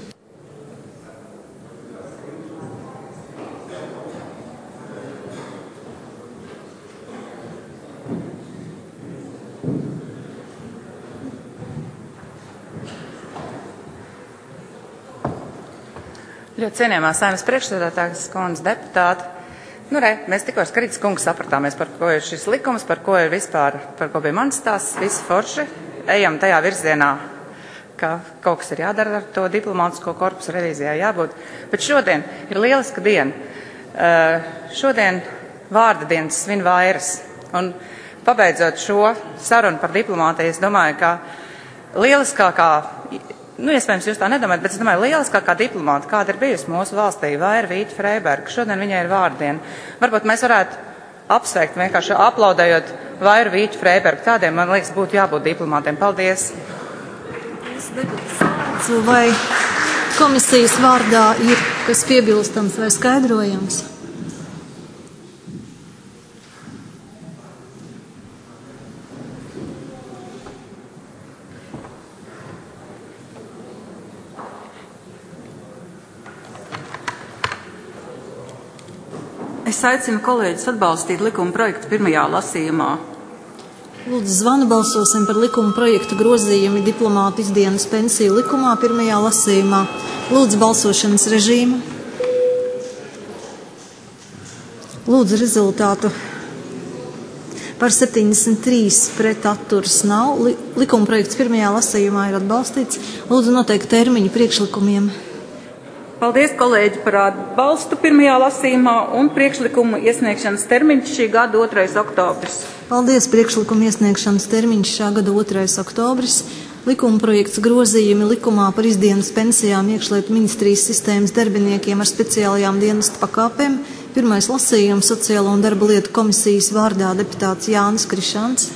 Ļoti cienījamā Saeimas priekšsēdētājas kundze, deputāti. Nu, re, mēs tikko ar Skarītas kungu sapratāmies, par ko ir šis likums, par ko ir vispār, par ko bija mans stāsts, visi forši. Ejam tajā virzienā, ka kaut kas ir jādara ar to diplomātisko korpusu revīzijā jābūt. Bet šodien ir lieliska diena. Uh, šodien vārda dienas svin vairas. Un pabeidzot šo sarunu par diplomātiju, es domāju, ka lieliskākā, nu, iespējams, jūs tā nedomājat, bet es domāju, lieliskākā diplomāta, kāda ir bijusi mūsu valstī, Vaira Vīķa Freiberga. Šodien viņai ir vārdiena. Varbūt mēs varētu apsveikt, vienkārši aplaudējot Vairu Vīķu Freibergu. Tādiem, man liekas, būtu jābūt diplomātiem. Paldies! Vai komisijas vārdā ir kas piebilstams vai skaidrojams? Es aicinu kolēģis atbalstīt likuma projektu pirmajā lasījumā. Lūdzu, zvanu balsosim par likuma projektu grozījumu diplomātu izdienas pensiju likumā pirmajā lasījumā. Lūdzu, balsošanas režīmu. Lūdzu, rezultātu. Par septiņdesmit trīs pret atturas nav. Likuma projekts pirmajā lasījumā ir atbalstīts. Lūdzu, noteikti termiņu priekšlikumiem. Paldies, kolēģi, par atbalstu pirmajā lasījumā un priekšlikumu iesniegšanas termiņš šī gada otrais oktobris. Paldies, priekšlikuma iesniegšanas termiņš šā gada otrais oktobris. Likuma projekts grozījumi likumā par izdienas pensijām iekšlietu ministrijas sistēmas darbiniekiem ar speciālajām dienesta pakāpēm. Pirmais lasījums Sociālo un darba lietu komisijas vārdā deputāts Jānis Krišāns.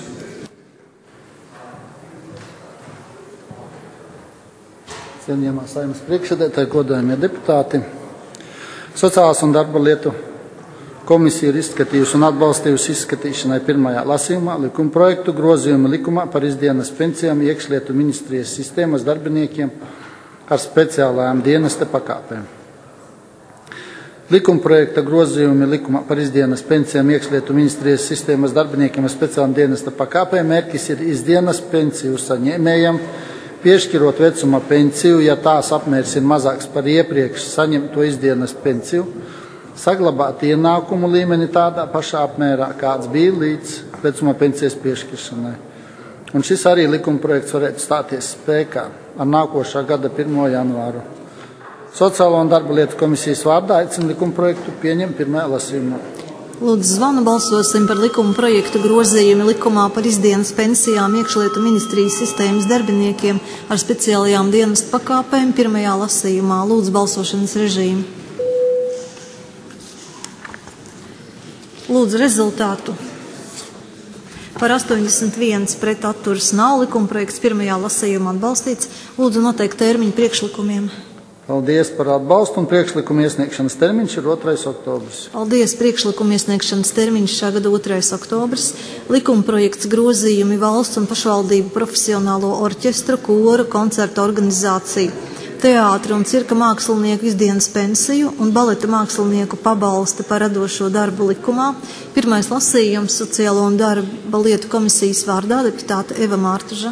Cienījamā Saeimas priekšsēdētāja, godājamie deputāti. Sociālās un darba lietu komisija ir izskatījusi un atbalstījusi izskatīšanai pirmajā lasījumā likuma projektu grozījumi likumā par izdienas pensijām iekšlietu ministrijas sistēmas darbiniekiem ar speciālajām dienesta pakāpēm. Likuma projekta grozījumi likumā par izdienas pensijām iekšlietu ministrijas sistēmas darbiniekiem ar speciālām dienesta pakāpēm mērķis ir izdienas pensiju saņēmējiem piešķirot vecuma pensiju, ja tās apmērs ir mazāks par iepriekš saņemto izdienas pensiju, saglabāt ienākumu līmeni tādā pašā apmērā, kāds bija līdz vecuma pensijas piešķiršanai. Un šis arī likumprojekts varētu stāties spēkā ar nākošā gada pirmo janvāru. Sociālo un darba lietu komisijas vārdā aicinu likumprojektu pieņemt pirmajā lasījumā. Lūdzu, zvanu balsosim par likuma projektu grozījumi likumā par izdienas pensijām iekšlietu ministrijas sistēmas darbiniekiem ar speciālajām dienesta pakāpēm pirmajā lasījumā. Lūdzu, balsošanas režīmu. Lūdzu rezultātu. Par astoņdesmit viens pret atturas nav, likumprojekts pirmajā lasījumā atbalstīts. Lūdzu noteikt termiņu priekšlikumiem. Paldies par atbalstu un priekšlikumu iesniegšanas termiņš ir otrais oktobris. Paldies, priekšlikumu iesniegšanas termiņš šā gada otrais oktobris. Likumprojekts grozījumi valsts un pašvaldību profesionālo orķestru, koru, koncertu organizāciju, teātra un cirka mākslinieku izdienas pensiju un baleta mākslinieku pabalsta par radošo darbu likumā. Pirmais lasījums Sociālo un darba lietu komisijas vārdā deputāte Eva Mārtuža.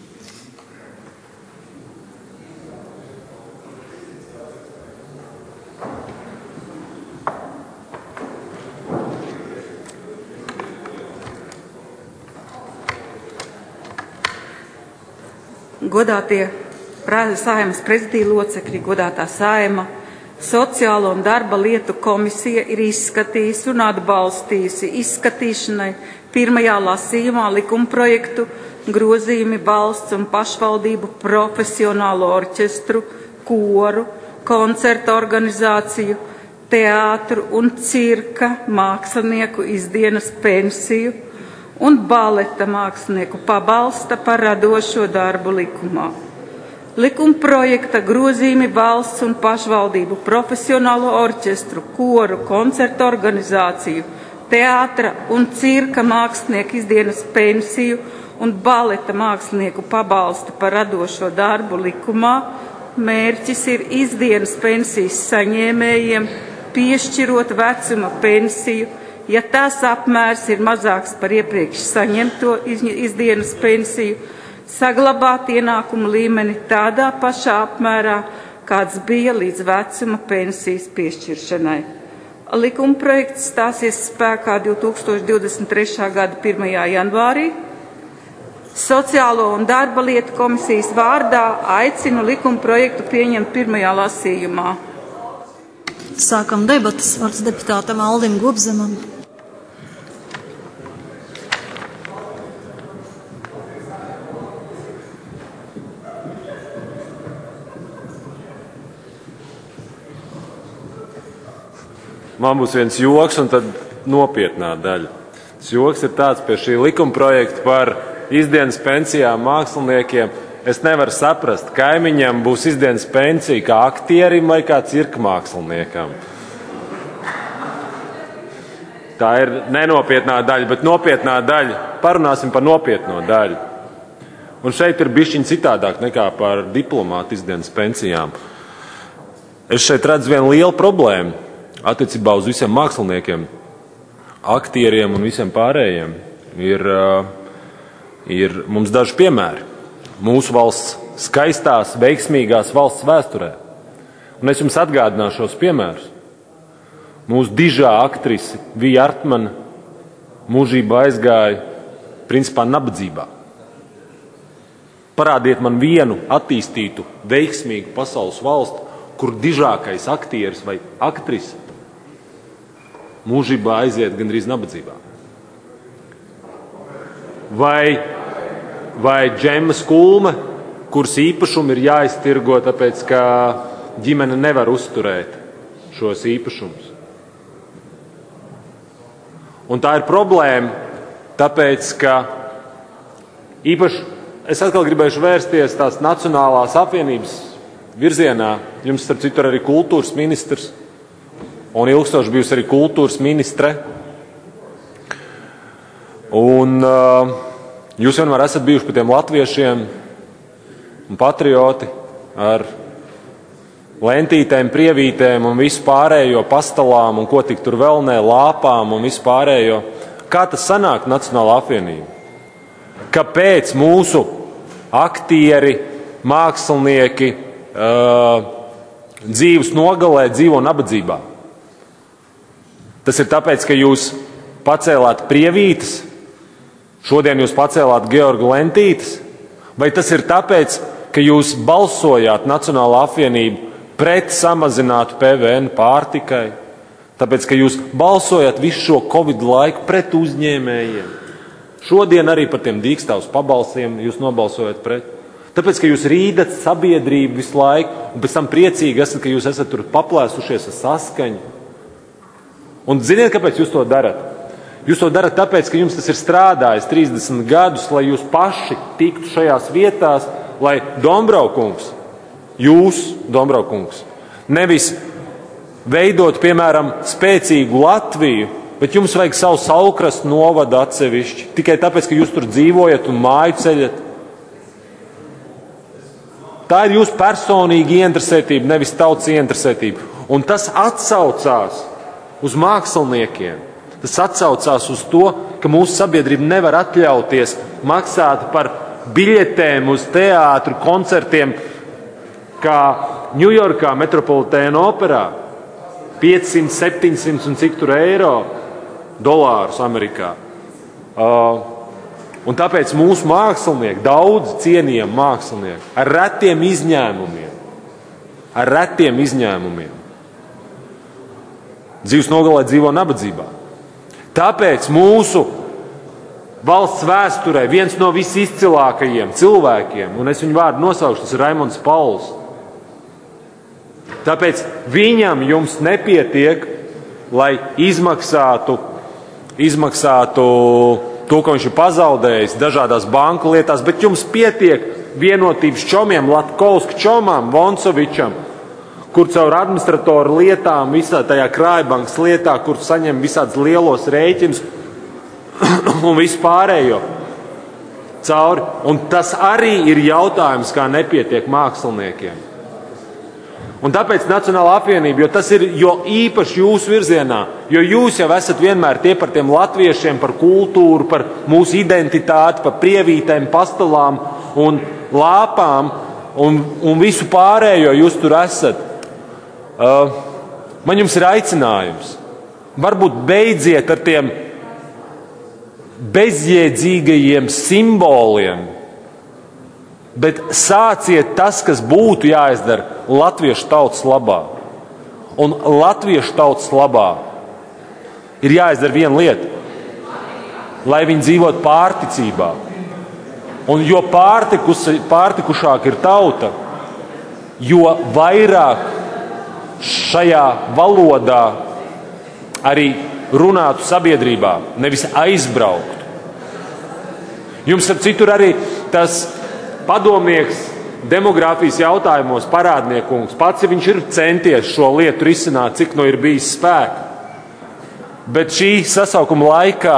Godātie Saeimas prezidija locekļi, godātā Saeima, Sociālo un darba lietu komisija ir izskatījusi un atbalstījusi izskatīšanai pirmajā lasījumā likumprojektu grozījumi valsts un pašvaldību profesionālo orķestru, koru, koncertu organizāciju, teātru un cirka mākslinieku izdienas pensiju un baleta mākslinieku pabalsta par radošo darbu likumā. Likuma projekta grozījumi valsts un pašvaldību profesionālo orķestru, koru, koncertu organizāciju, teātra un cirka mākslinieku izdienas pensiju un baleta mākslinieku pabalsta par radošo darbu likumā mērķis ir izdienas pensijas saņēmējiem piešķirot vecuma pensiju, ja tās apmērs ir mazāks par iepriekš saņemto izdienas pensiju, saglabāt ienākumu līmeni tādā pašā apmērā, kāds bija līdz vecuma pensijas piešķiršanai. Likuma projekts stāsies spēkā divi tūkstoši divdesmit trešā gada pirmajā janvārī. Sociālo un darba lietu komisijas vārdā aicinu likuma projektu pieņemt pirmajā lasījumā. Sākam debatas. Vārds deputātam Aldim Gobzemam. Man būs viens joks un tad nopietnā daļa. Tas joks ir tāds pie šī likuma projekta par izdienas pensijām māksliniekiem. Es nevaru saprast, kaimiņam būs izdienas pensija kā aktierim vai kā cirka māksliniekam. Tā ir nenopietnā daļa, bet nopietnā daļa. Parunāsim par nopietno daļu. Un šeit ir bišķiņ citādāk nekā par diplomātu izdienas pensijām. Es šeit redzu vienu lielu problēmu. Attiecībā uz visiem māksliniekiem, aktieriem un visiem pārējiem ir, ir mums daži piemēri mūsu valsts skaistās, veiksmīgās valsts vēsturē. Un es jums atgādināšu šos piemērus. Mūsu dižā aktrise Vija Artmana mūžībā aizgāja principā nabadzībā. Parādiet man vienu attīstītu, veiksmīgu pasaules valstu, kur dižākais aktieris vai aktrise mūžībā aiziet gandrīz nabadzībā. vai, vai Džemas Kulme, kuras īpašumi ir jāiztirgo, tāpēc, ka ģimene nevar uzturēt šos īpašumus. Un tā ir problēma, tāpēc, ka īpaši es atkal gribēšu vērsties tās Nacionālās apvienības virzienā. Jums, starp citu, arī kultūras ministrs un ilgstoši bijusi arī kultūras ministre. Un uh, jūs vienmēr esat bijuši par tiem latviešiem un patrioti ar lentītēm, prievītēm un visu pārējo pastalām un ko tik tur vēl ne, lāpām un visu pārējo. Kā tas sanāk Nacionālā apvienība? Kāpēc mūsu aktieri, mākslinieki uh, dzīves nogalē dzīvo nabadzībā? Tas ir tāpēc, ka jūs pacēlāt prievītes, šodien jūs pacēlāt Georgu lentītes, vai tas ir tāpēc, ka jūs balsojāt Nacionālā apvienību pret samazinātu P V N pārtikai, tāpēc, ka jūs balsojat visu šo Covid laiku pret uzņēmējiem. Šodien arī par tiem dīkstāvus pabalsiem jūs nobalsojat pret. Tāpēc, ka jūs rīdat sabiedrību visu laiku un pēc tam priecīgi esat, ka jūs esat tur paplēsušies ar saskaņu. Un ziniet, kāpēc jūs to darat? Jūs to darat tāpēc, ka jums tas ir strādājis trīsdesmit gadus, lai jūs paši tiktu šajās vietās, lai Dombrovkungs, jūs, Dombrovkungs, nevis veidot, piemēram, spēcīgu Latviju, bet jums vajag savu Saulkrastu novadu atsevišķi, tikai tāpēc, ka jūs tur dzīvojat un māju ceļat. Tā ir jūsu personīga ieinteresētība, nevis tautas ieinteresētība. Un tas atsaucās uz māksliniekiem. Tas atsaucās uz to, ka mūsu sabiedrība nevar atļauties maksāt par biļetēm uz teātru, koncertiem, kā Ņujorkā Metropolitēna operā. piecsimt, septiņsimt un cik tur eiro, dolārus Amerikā. Uh, un tāpēc mūsu mākslinieki, daudz cienījami mākslinieki, ar retiem izņēmumiem, ar retiem izņēmumiem, dzīves nogalē dzīvo nabadzībā. Tāpēc mūsu valsts vēsturē viens no visizcilākajiem cilvēkiem, un es viņu vārdu nosaukšu, tas ir Raimonds Pauls. Tāpēc viņam jums nepietiek, lai izmaksātu, izmaksātu to, ko viņš ir pazaudējis dažādās banku lietās, bet jums pietiek vienotības čomiem, Latkovska čomām, Vonsovičam, kur caur administratoru lietām, visā tajā krājbankas lietā, kur saņem visādus lielos rēķinus un visu pārējo cauri. Un tas arī ir jautājums, kā nepietiek māksliniekiem. Un tāpēc Nacionālā apvienība, jo tas ir jo īpaši jūsu virzienā, jo jūs jau esat vienmēr tie par tiem latviešiem, par kultūru, par mūsu identitāti, par prievītēm, pastalām un lāpām un, un visu pārējo jūs tur esat. Uh, man jums ir aicinājums. Varbūt beidziet ar tiem bezjēdzīgajiem simboliem, bet sāciet tas, kas būtu jāizdara latviešu tautas labā. Un latviešu tautas labā ir jāizdara viena lieta, lai viņi dzīvot pārticībā. Un jo pārtikus, pārtikušāk ir tauta, jo vairāk šajā valodā arī runātu sabiedrībā, nevis aizbrauktu. Jums ar citur arī tas padomnieks demogrāfijas jautājumos Parādniekungs. Pats, ja viņš ir centies šo lietu risināt, cik no ir bijis spēka. Bet šī sasaukuma laikā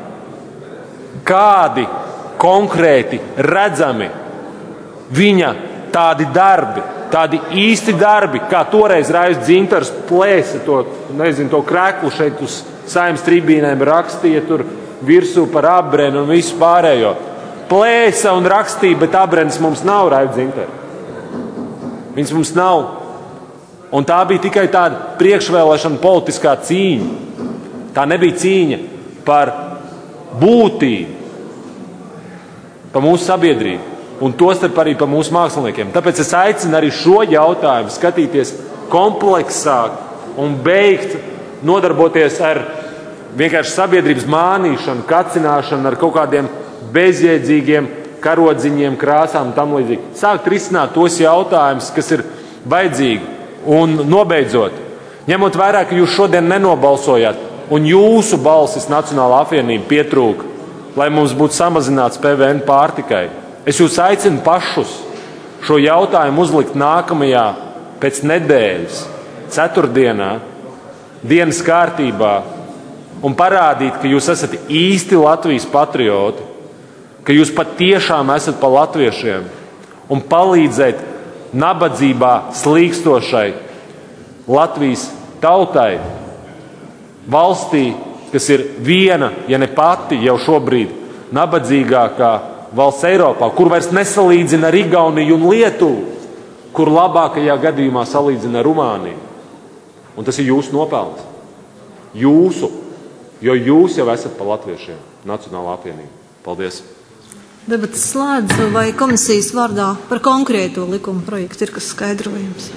kādi konkrēti redzami viņa tādi darbi, tādi īsti darbi, kā toreiz Raivs Dzintars plēsa to, nezinu, to kreklu šeit uz Saeimas tribīnēm, rakstīja tur virsū par abrenu un visu pārējo. Plēsa un rakstīja, bet abrenes mums nav, Raivs Dzintars. Viņas mums nav. Un tā bija tikai tāda priekšvēlēšana politiskā cīņa. Tā nebija cīņa par būtību, par mūsu sabiedrību. Un tostarp arī par mūsu māksliniekiem. Tāpēc es aicinu arī šo jautājumu skatīties kompleksāk un beigt nodarboties ar vienkārši sabiedrības mānīšanu, kacināšanu, ar kaut kādiem bezjēdzīgiem karodziņiem, krāsām un tam līdzīgi. Sākt risināt tos jautājumus, kas ir vajadzīgi. Un nobeidzot, ņemot vērā, ka jūs šodien nenobalsojāt un jūsu balsis Nacionālā apvienība pietrūka, lai mums būtu samazināts P V N pārtikai, es jūs aicinu pašus šo jautājumu uzlikt nākamajā pēc nedēļas, ceturtdienā, dienas kārtībā un parādīt, ka jūs esat īsti Latvijas patrioti, ka jūs patiešām esat pa latviešiem un palīdzēt nabadzībā slīkstošai Latvijas tautai, valstī, kas ir viena, ja ne pati jau šobrīd nabadzīgākā valsts Eiropā, kur vairs nesalīdzina ar Igauniju un Lietuvu, kur labākajā gadījumā salīdzina ar Rumāniju. Un tas ir jūsu nopelns. Jūsu, jo jūs jau esat pa latviešiem, Nacionālā apvienība. Paldies! Debatas slēdz, vai komisijas vārdā par konkrēto likuma projektu ir kas skaidrojums?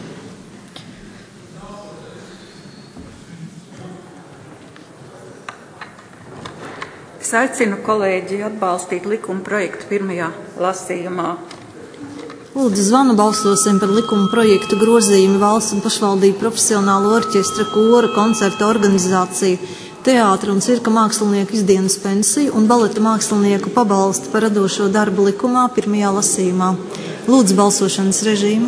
Es aicinu kolēģi atbalstīt likuma projektu pirmajā lasījumā. Lūdzu, zvanu balsosim par likuma projektu grozījumu valsts un pašvaldību profesionālo orķestra, kora, koncerta organizāciju, teātra un cirka mākslinieku izdienas pensiju un baleta mākslinieku pabalstu par radošo darbu likumā pirmajā lasījumā. Lūdzu, balsošanas režīmu.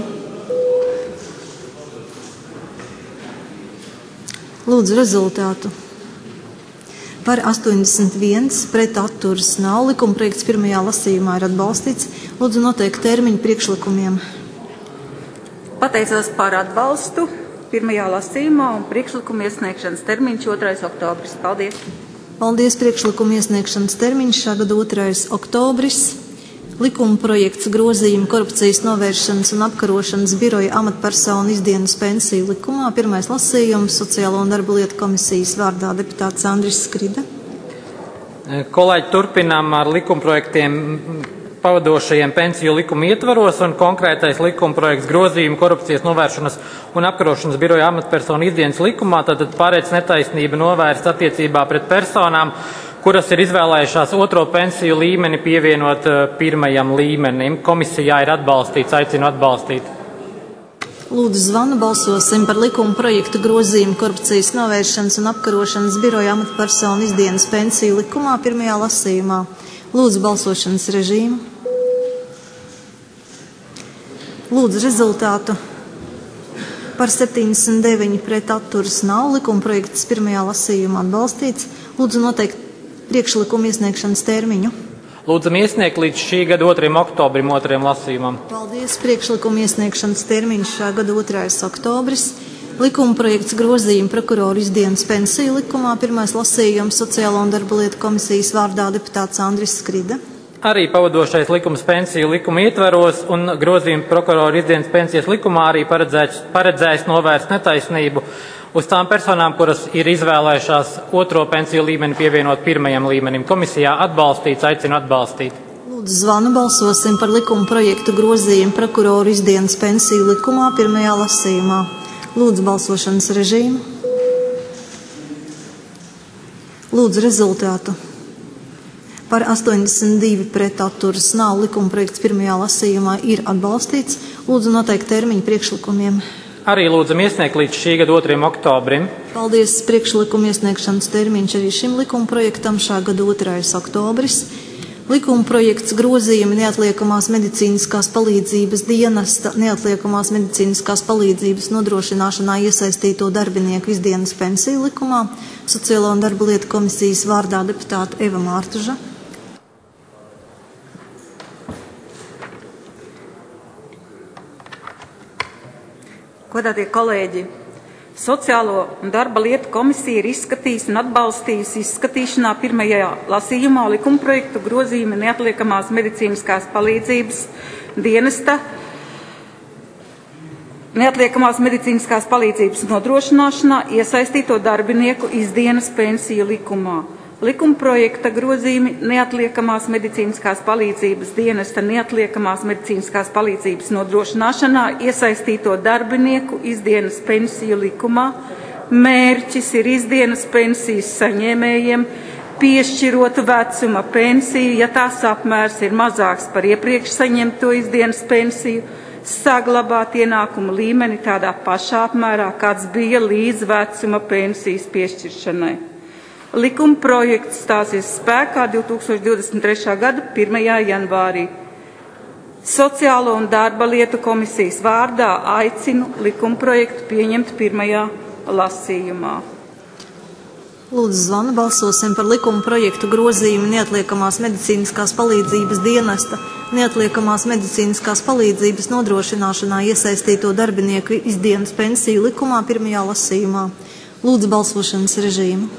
Lūdzu, rezultātu. Par astoņdesmit viens, pret atturas nav. Likuma projekts pirmajā lasījumā ir atbalstīts. Lūdzu, noteikt termiņu priekšlikumiem. Pateicos par atbalstu pirmajā lasījumā un priekšlikumu iesniegšanas termiņš otrais oktobris. Paldies! Paldies, priekšlikumu iesniegšanas termiņš šā gada otrais oktobris. Likuma projekts grozījumu korupcijas novēršanas un apkarošanas biroja amatpersonu izdienas pensiju likumā. Pirmais lasījums Sociālo un darba lietu komisijas vārdā deputāts Andris Skrida. Kolēģi, turpinām ar likumprojektiem pavadošajiem pensiju likuma ietvaros, un konkrētais likumprojekts grozījumu korupcijas novēršanas un apkarošanas biroja amatpersonu izdienas likumā tātad paredz netaisnību novērst attiecībā pret personām, kuras ir izvēlējušās otro pensiju līmeni pievienot pirmajam līmenim. Komisijā ir atbalstīts, aicinu atbalstīt. Lūdzu, zvanu balsosim par likuma projektu grozījumu korupcijas novēršanas un apkarošanas biroja amatpersonu izdienas pensiju likumā pirmajā lasījumā. Lūdzu, balsošanas režīmu. Lūdzu, rezultātu. Par septiņdesmit deviņi pret atturas nav. Likuma projekts pirmajā lasījumā atbalstīts. Lūdzu, noteikt priekšlikumu iesniegšanas termiņu. Lūdzam iesniegt līdz šī gada otrajam oktobrim otrajam lasījumam. Paldies, priekšlikumu iesniegšanas termiņš šā gada otrais oktobris. Likuma projekts grozījumu prokuroru izdienas pensiju likumā. Pirmais lasījums Sociālo un darba lietu komisijas vārdā deputāts Andris Skrida. Arī pavadošais likums pensiju likuma ietveros un grozījumu prokuroru izdienas pensijas likumā arī paredzējis novērst netaisnību uz tām personām, kuras ir izvēlējušās otro pensiju līmeni pievienot pirmajam līmenim. Komisijā atbalstīts, aicinu atbalstīt. Lūdzu, zvanu balsosim par likuma projektu grozījumu prokuroru izdienas pensiju likumā pirmajā lasījumā. Lūdzu, balsošanas režīmu. Lūdzu, rezultātu. Par astoņdesmit divi pret atturas nav. Likuma projekts pirmajā lasījumā ir atbalstīts. Lūdzu, noteikt termiņu priekšlikumiem. Arī lūdzam iesniegt līdz šī gada otrajam oktobrim. Paldies, priekšlikuma iesniegšanas termiņš arī šim likuma projektam šā gada otrais oktobris. Likuma projekts grozījumi neatliekamās medicīniskās palīdzības dienesta, neatliekamās medicīniskās palīdzības nodrošināšanā iesaistīto darbinieku izdienas pensiju likumā. Sociālo un darba lietu komisijas vārdā deputāta Eva Mārtuža. Godātie kolēģi, Sociālo un darba lietu komisija ir izskatījusi un atbalstījusi izskatīšanā pirmajā lasījumā likumprojektu grozījumi neatliekamās medicīniskās palīdzības dienesta, neatliekamās medicīniskās palīdzības nodrošināšanā iesaistīto darbinieku izdienas pensiju likumā. Likumprojekta grozījumi neatliekamās medicīniskās palīdzības dienesta neatliekamās medicīniskās palīdzības nodrošināšanā iesaistīto darbinieku izdienas pensiju likumā. Mērķis ir izdienas pensijas saņēmējiem piešķirot vecuma pensiju, ja tās apmērs ir mazāks par iepriekš saņemto izdienas pensiju, saglabāt ienākumu līmeni tādā pašā apmērā, kāds bija līdz vecuma pensijas piešķiršanai. Likuma projekts stāsies spēkā divtūkstoš divdesmit trešā gada pirmajā janvārī. Sociālo un darba lietu komisijas vārdā aicinu likuma projektu pieņemt pirmajā lasījumā. Lūdzu, zvanu balsosim par likuma projektu grozījumu neatliekamās medicīniskās palīdzības dienesta, neatliekamās medicīniskās palīdzības nodrošināšanā iesaistīto darbinieku izdienas pensiju likumā pirmajā lasījumā. Lūdzu, balsošanas režīmu.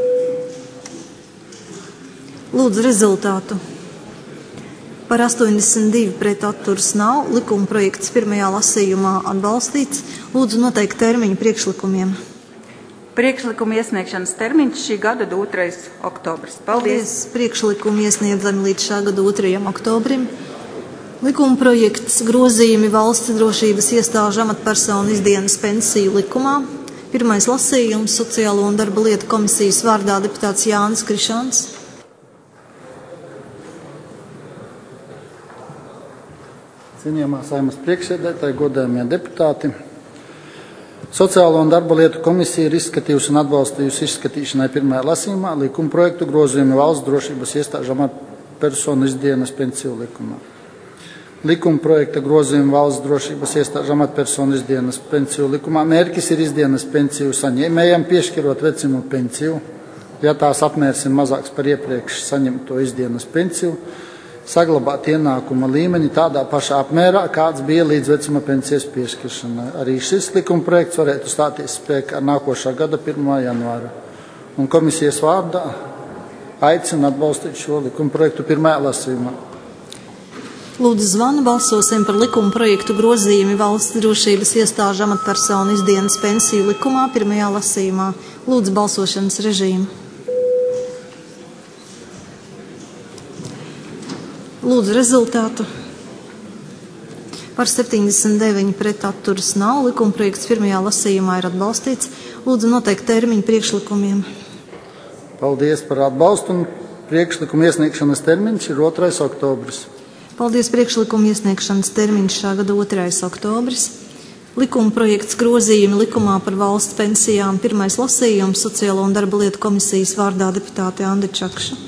Lūdzu, rezultātu. Par astoņdesmit divi pret atturas nav. Likuma projekts pirmajā lasījumā atbalstīts. Lūdzu, noteikt termiņu priekšlikumiem. Priekšlikuma iesniegšanas termiņš šī gada otrais oktobris. Paldies! Paldies. Priekšlikumu iesniedzami līdz šā gada otrajam oktobrim. Likuma projekts grozījumi valsts drošības iestāžu amatpersonu izdienas pensiju likumā. Pirmais lasījums Sociālo un darba lietu komisijas vārdā deputāts Jānis Krišāns. Cienījamā Saeimas priekšsēdētāji, godājamie deputāti. Sociālo un darba lietu komisija ir izskatījusi un atbalstījusi izskatīšanai pirmajā lasījumā likuma projektu grozījumi valsts drošības iestāžu amatpersonu izdienas pensiju likumā. Likuma projekta grozījumi valsts drošības iestāžu amatpersonu izdienas pensiju likumā mērķis ir izdienas pensiju saņēmējam piešķirot vecumu pensiju, ja tās apmērs ir mazāks par iepriekš saņemto izdienas pensiju, saglabāt ienākuma līmeni tādā pašā apmērā, kāds bija līdz vecuma pensijas piešķiršanai. Arī šis likuma projekts varētu stāties spēkā nākošā gada pirmā janvāra. Un komisijas vārdā aicinu atbalstīt šo likuma projektu pirmajā lasījumā. Lūdzu, zvanu balsosim par likuma projektu grozījumi valsts drošības iestāžu amatpersonu izdienas pensiju likumā pirmajā lasījumā. Lūdzu, balsošanas režīmu. Lūdzu, rezultātu. Par septiņdesmit deviņi pret atturas nav. Likuma projekts pirmajā lasījumā ir atbalstīts. Lūdzu, noteikt termiņu priekšlikumiem. Paldies par atbalstu. Un priekšlikuma iesniegšanas termiņš ir otrais oktobris. Paldies, priekšlikuma iesniegšanas termiņš šā gada otrais oktobris. Likuma projekts grozījumi likumā par valsts pensijām. Pirmais lasījums Sociālo un darba lietu komisijas vārdā deputāte Anda Čakša.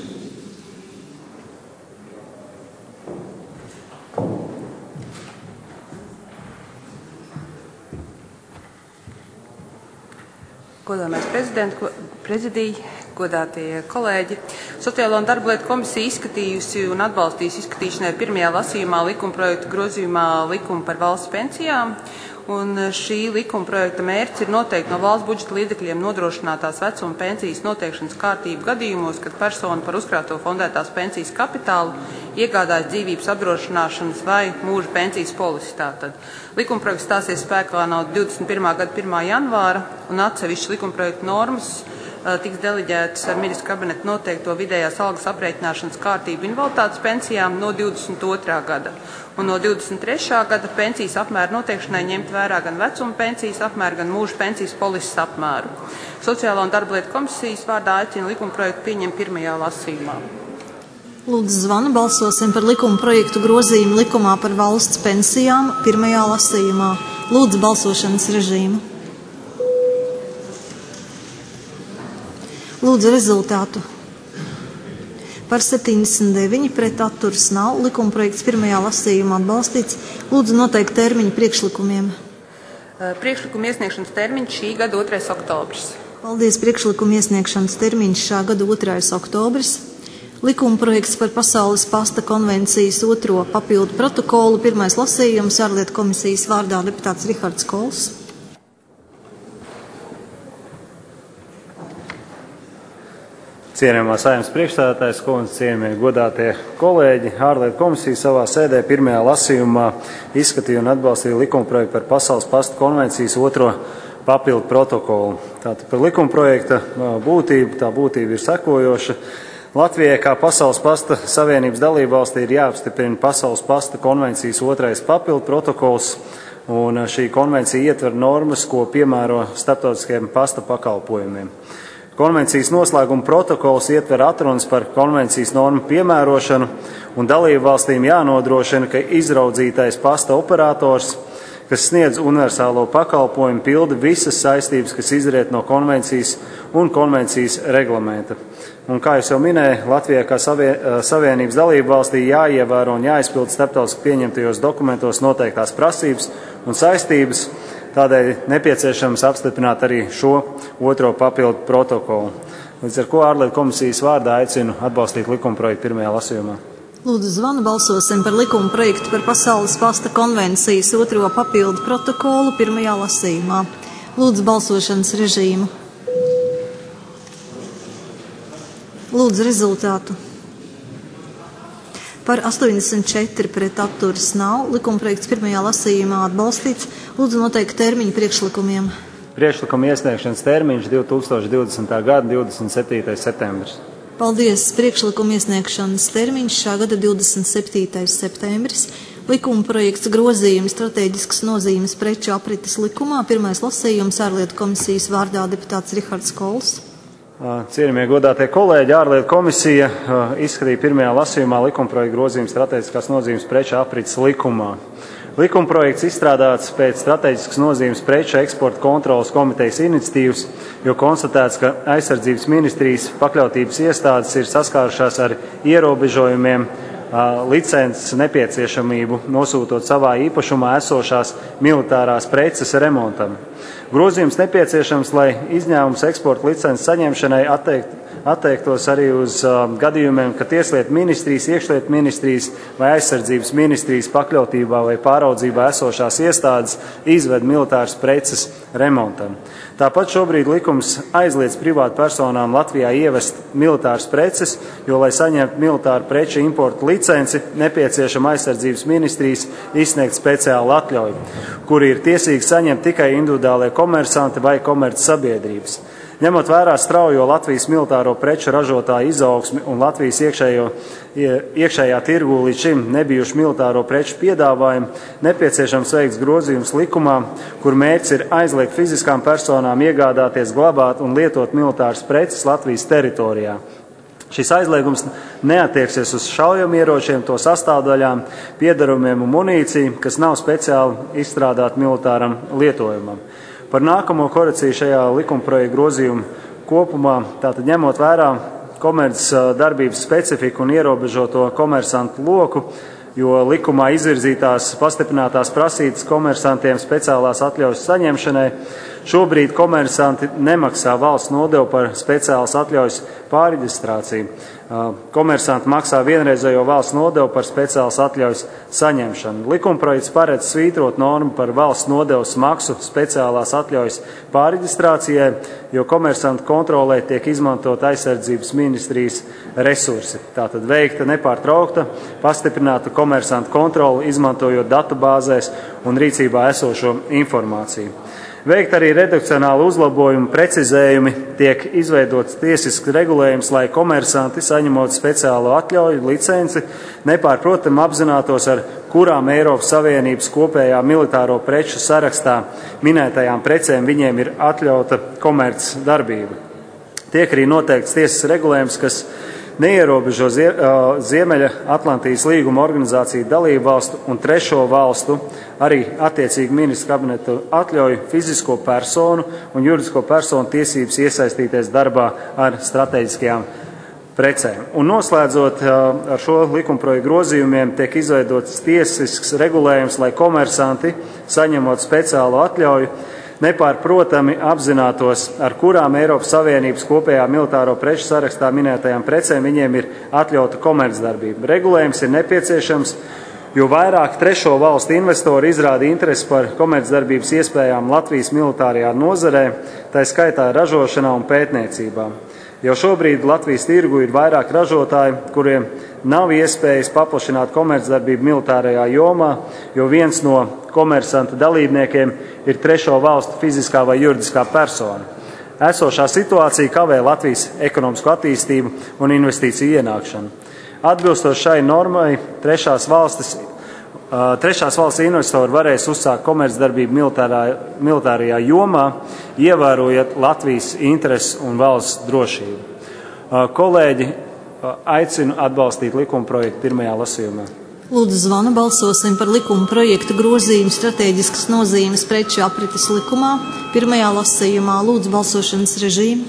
Godāmais prezidents, prezidija, godātie kolēģi. Sociālo un darba lietu komisija izskatījusi un atbalstījusi izskatīšanai pirmajā lasījumā likuma projektu grozījumā likumu par valsts pensijām. Un šī likuma projekta mērķis ir noteikti no valsts budžeta līdzekļiem nodrošinātās vecuma pensijas noteikšanas kārtību gadījumos, kad persona par uzkrāto fondētās pensijas kapitālu iegādājas dzīvības apdrošināšanas vai mūža pensijas polisi. Tātad likuma projekts stāsies spēkā no divdesmit pirmā gada pirmā janvāra un atsevišķas likuma projekta normas tiks deleģētas ar ministru kabineta noteikto vidējās algas aprēķināšanas kārtību invaliditātes pensijām no divdesmit otrā gada. Un no divdesmit trešā gada pensijas apmēra noteikšanai ņemt vērā gan vecuma pensijas apmēru, gan mūža pensijas polises apmēru. Sociālo un darba lietu komisijas vārdā aicina likuma projektu pieņemt pirmajā lasījumā. Lūdzu, zvanu balsosim par likuma projektu grozījumu likumā par valsts pensijām pirmajā lasījumā. Lūdzu, balsošanas režīmu. Lūdzu, rezultātu. Par septiņdesmit deviņi pret atturas nav. Likuma projekts pirmajā lasījumā atbalstīts. Lūdzu, noteikt termiņu priekšlikumiem. Priekšlikuma iesniegšanas termiņš šī gada otrais oktobris. Paldies, priekšlikuma iesniegšanas termiņš šā gada otrais oktobris. Likuma projekts par Pasaules pasta konvencijas otro papildu protokolu. Pirmais lasījums ārlietu komisijas vārdā deputāts Rihards Kols. Cienījamā Saeimas priekšstādātājas kundze, cienījamie godātie kolēģi, ārlietu komisija savā sēdē pirmajā lasījumā izskatīja un atbalstīja likumprojektu par Pasaules pasta konvencijas otro papildu protokolu. Tātad par likumprojekta būtību, tā būtība ir sekojoša. Latvijai kā Pasaules pasta savienības dalībvalstī ir jāapstiprina Pasaules pasta konvencijas otrais papildu protokols, un šī konvencija ietver normas, ko piemēro starptautiskiem pasta pakalpojumiem. Konvencijas noslēguma protokols ietver atrunas par konvencijas normu piemērošanu, un dalību valstīm jānodrošina, ka izraudzītais pasta operators, kas sniedz universālo pakalpojumu, pilda visas saistības, kas izriet no konvencijas un konvencijas reglamenta. Un, kā jau minēju, Latvijai kā Savienības dalību valstī jāievēro un jāizpild starptautiski pieņemtajos dokumentos noteiktās prasības un saistības. Tādēļ nepieciešams apstiprināt arī šo otro papildu protokolu. Līdz ar ko ārlietu komisijas vārdā aicinu atbalstīt likumprojektu pirmajā lasījumā. Lūdzu, zvanu balsosim par likuma projektu par Pasaules pasta konvencijas otro papildu protokolu pirmajā lasījumā. Lūdzu, balsošanas režīmu. Lūdzu, rezultātu. Par astoņdesmit četri pret atturas nav. Likumprojekts pirmajā lasījumā atbalstīts. Lūdzu, noteikti termiņu priekšlikumiem. Priekšlikuma iesniegšanas termiņš divi tūkstoši divdesmitā gada divdesmit septītais septembris. Paldies! Priekšlikuma iesniegšanas termiņš šā gada divdesmit septītais septembris. Likuma projekts grozījumi strateģiskas nozīmes preču aprites likumā. Pirmais lasījums ārlietu komisijas vārdā deputāts Rihards Kols. Cienījamie godātie kolēģi, ārlietu komisija izskatīja pirmajā lasījumā likumprojektu grozījumu strateģiskās nozīmes preču aprites likumā. Likumprojekts izstrādāts pēc strateģiskas nozīmes preču eksporta kontrolas komitejas iniciatīvas, jo konstatēts, ka aizsardzības ministrijas pakļautības iestādes ir saskārušās ar ierobežojumiem licences nepieciešamību nosūtot savā īpašumā esošās militārās preces remontam. Grozījums nepieciešams, lai izņēmums eksporta licences saņemšanai atteikt, atteiktos arī uz uh, gadījumiem, ka tieslietu ministrijas, iekšlietu ministrijas vai aizsardzības ministrijas pakļautībā vai pāraudzībā esošās iestādes izved militāras preces remontam. Tāpat šobrīd likums aizliedz privātu personām Latvijā ievest militāras preces, jo, lai saņemtu militāru preču importu licenci, nepieciešama aizsardzības ministrijas izsniegt speciālu atļauju, kuri ir tiesīgi saņemt tikai individuālie komersanti vai komerc sabiedrības. Ņemot vērā straujo Latvijas militāro preču ražotāju izaugsmi un Latvijas iekšējo, iekšējā tirgū līdz šim nebijuši militāro preču piedāvājumu, nepieciešams veikt grozījums likumā, kur mērķis ir aizliegt fiziskām personām iegādāties, glabāt un lietot militāras preces Latvijas teritorijā. Šis aizliegums neatieksies uz šaujamieročiem, to sastāvdaļām, piedarumiem un munīciju, kas nav speciāli izstrādāti militāram lietojumam. Par nākamo korekciju šajā likumprojekta grozījuma kopumā, tātad ņemot vērā komerces darbības specifiku un ierobežoto komersantu loku, jo likumā izvirzītās pastiprinātās prasības komersantiem speciālās atļaujas saņemšanai, šobrīd komersanti nemaksā valsts nodevu par speciālas atļaujas pārreģistrāciju. Komersanti maksā vienreizējo valsts nodevu par speciālas atļaujas saņemšanu. Likumprojekts paredz svītrot normu par valsts nodevas maksu speciālās atļaujas pārreģistrācijai, jo komersantu kontrolē tiek izmantot aizsardzības ministrijas resursi. Tātad veikta nepārtraukta, pastiprināta komersantu kontroli, izmantojot datubāzēs un rīcībā esošo informāciju. Veikt arī redakcionāli uzlabojumi, precizējumi, tiek izveidots tiesisks regulējums, lai komersanti, saņemot speciālo atļauju, licenci, nepārprotami apzinātos, ar kurām Eiropas Savienības kopējā militāro preču sarakstā minētajām precēm viņiem ir atļauta komerces darbība. Tiek arī noteikts tiesas regulējums, kas neierobežo Ziemeļa Atlantijas līguma organizāciju dalību valstu un trešo valstu, arī attiecīgi ministra kabineta atļauju fizisko personu un juridisko personu tiesības iesaistīties darbā ar strateģiskajām precēm. Un noslēdzot ar šo likumprojektu grozījumiem, tiek izveidots tiesisks regulējums, lai komersanti, saņemot speciālo atļauju, nepārprotami apzinātos, ar kurām Eiropas Savienības kopējā militāro preču sarakstā minētajām precēm viņiem ir atļauta komercdarbība. Regulējums ir nepieciešams, jo vairāk trešo valstu investori izrāda interesi par komercdarbības iespējām Latvijas militārajā nozarē, tā skaitā ražošanā un pētniecībā. Jau šobrīd Latvijas tirgu ir vairāk ražotāji, kuriem nav iespējas paplašināt komercdarbību militārajā jomā, jo viens no komersanta dalībniekiem ir trešo valstu fiziskā vai juridiskā persona. Esošā situācija kavē Latvijas ekonomisko attīstību un investīciju ienākšanu. Atbilstoši šai normai, trešās valstis, trešās valsts investori varēs uzsākt komercdarbību militārā, militārajā jomā, ievērojot Latvijas intereses un valsts drošību. Kolēģi, aicinu atbalstīt likuma projektu pirmajā lasījumā. Lūdzu zvanu, balsosim par likuma projektu grozījumu strateģiskas nozīmes preču aprites likumā. Pirmajā lasījumā lūdzu balsošanas režīmu.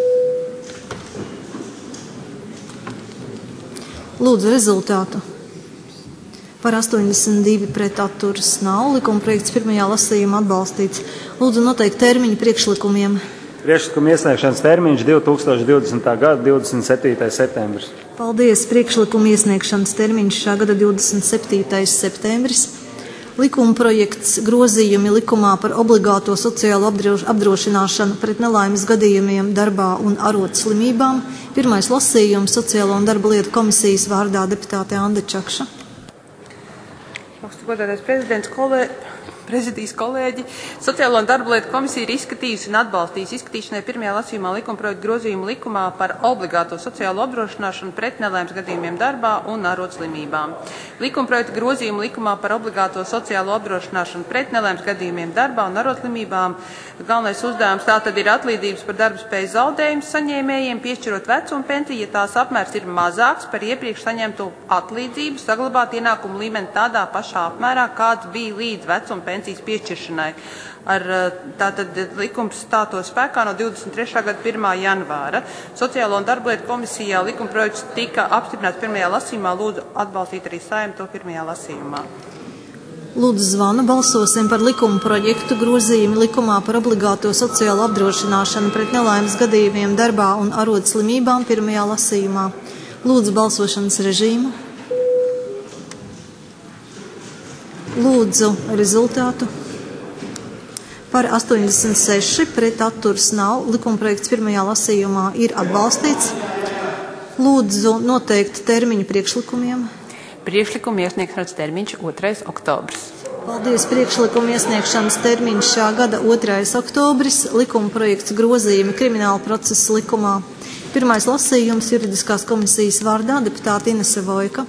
Lūdzu rezultātu. Par astoņdesmit divi pret atturas nav. Likuma projekts pirmajā lasījumā atbalstīts. Lūdzu noteikt termiņu priekšlikumiem. Priekšlikuma iesniegšanas termiņš divi tūkstoši divdesmitā gada divdesmit septītais septembris. Paldies. Priekšlikuma iesniegšanas termiņš šā gada divdesmit septītais septembris. Likuma projekts grozījumi likumā par obligāto sociālo apdrošināšanu pret nelaimes gadījumiem darbā un arotu slimībām. Pirmais lasījums Sociālo un darba lietu komisijas vārdā deputāte Anda Čakša. Godātais prezidents, kolēģi, prezidijas kolēģi, Sociālo un darba lietu komisija ir izskatījusi un atbalstījusi izskatīšanai pirmajā lasījumā likumprojektu grozījumu likumā par obligāto sociālo apdrošināšanu pret nelaimes gadījumiem darbā un arotslimībām. Likumprojektu grozījumu likumā par obligāto sociālo apdrošināšanu pret nelaimes gadījumiem darbā un arotslimībām. Galvenais uzdevums tātad ir atlīdzības par darba spēju zaudējumu saņēmējiem, piešķirot vecuma pensiju, ja tās apmērs ir mazāks par iepriekš saņemto atlīdzību, saglabāt ienākumu līmeni tādā pašā apmērā, kāds bija līdz vecuma pensijas piešķiršanai. Ar, tātad likums stātos spēkā no divdesmit trešā gada pirmā janvāra. Sociālo un darba lietu komisijā likumprojekts tika apstiprināts pirmajā lasījumā. Lūdzu atbalstīt arī Saeimu to pirmajā lasījumā. Lūdzu zvanu, balsosim par likuma projektu grozījumu likumā par obligāto sociālo apdrošināšanu pret nelaimes gadījumiem darbā un arotu slimībām pirmajā lasījumā. Lūdzu balsošanas režīmu. Lūdzu rezultātu. Par astoņdesmit seši pret atturas nav. Likumprojekts pirmajā lasījumā ir atbalstīts. Lūdzu noteikt termiņu priekšlikumiem. Priekšlikuma iesniegšanas termiņš otrais oktobris. Paldies. Priekšlikuma iesniegšanas termiņš šā gada otrais oktobris. Likuma projekts grozījumi krimināla procesa likumā. Pirmais lasījums juridiskās komisijas vārdā deputāte Inese Vojka.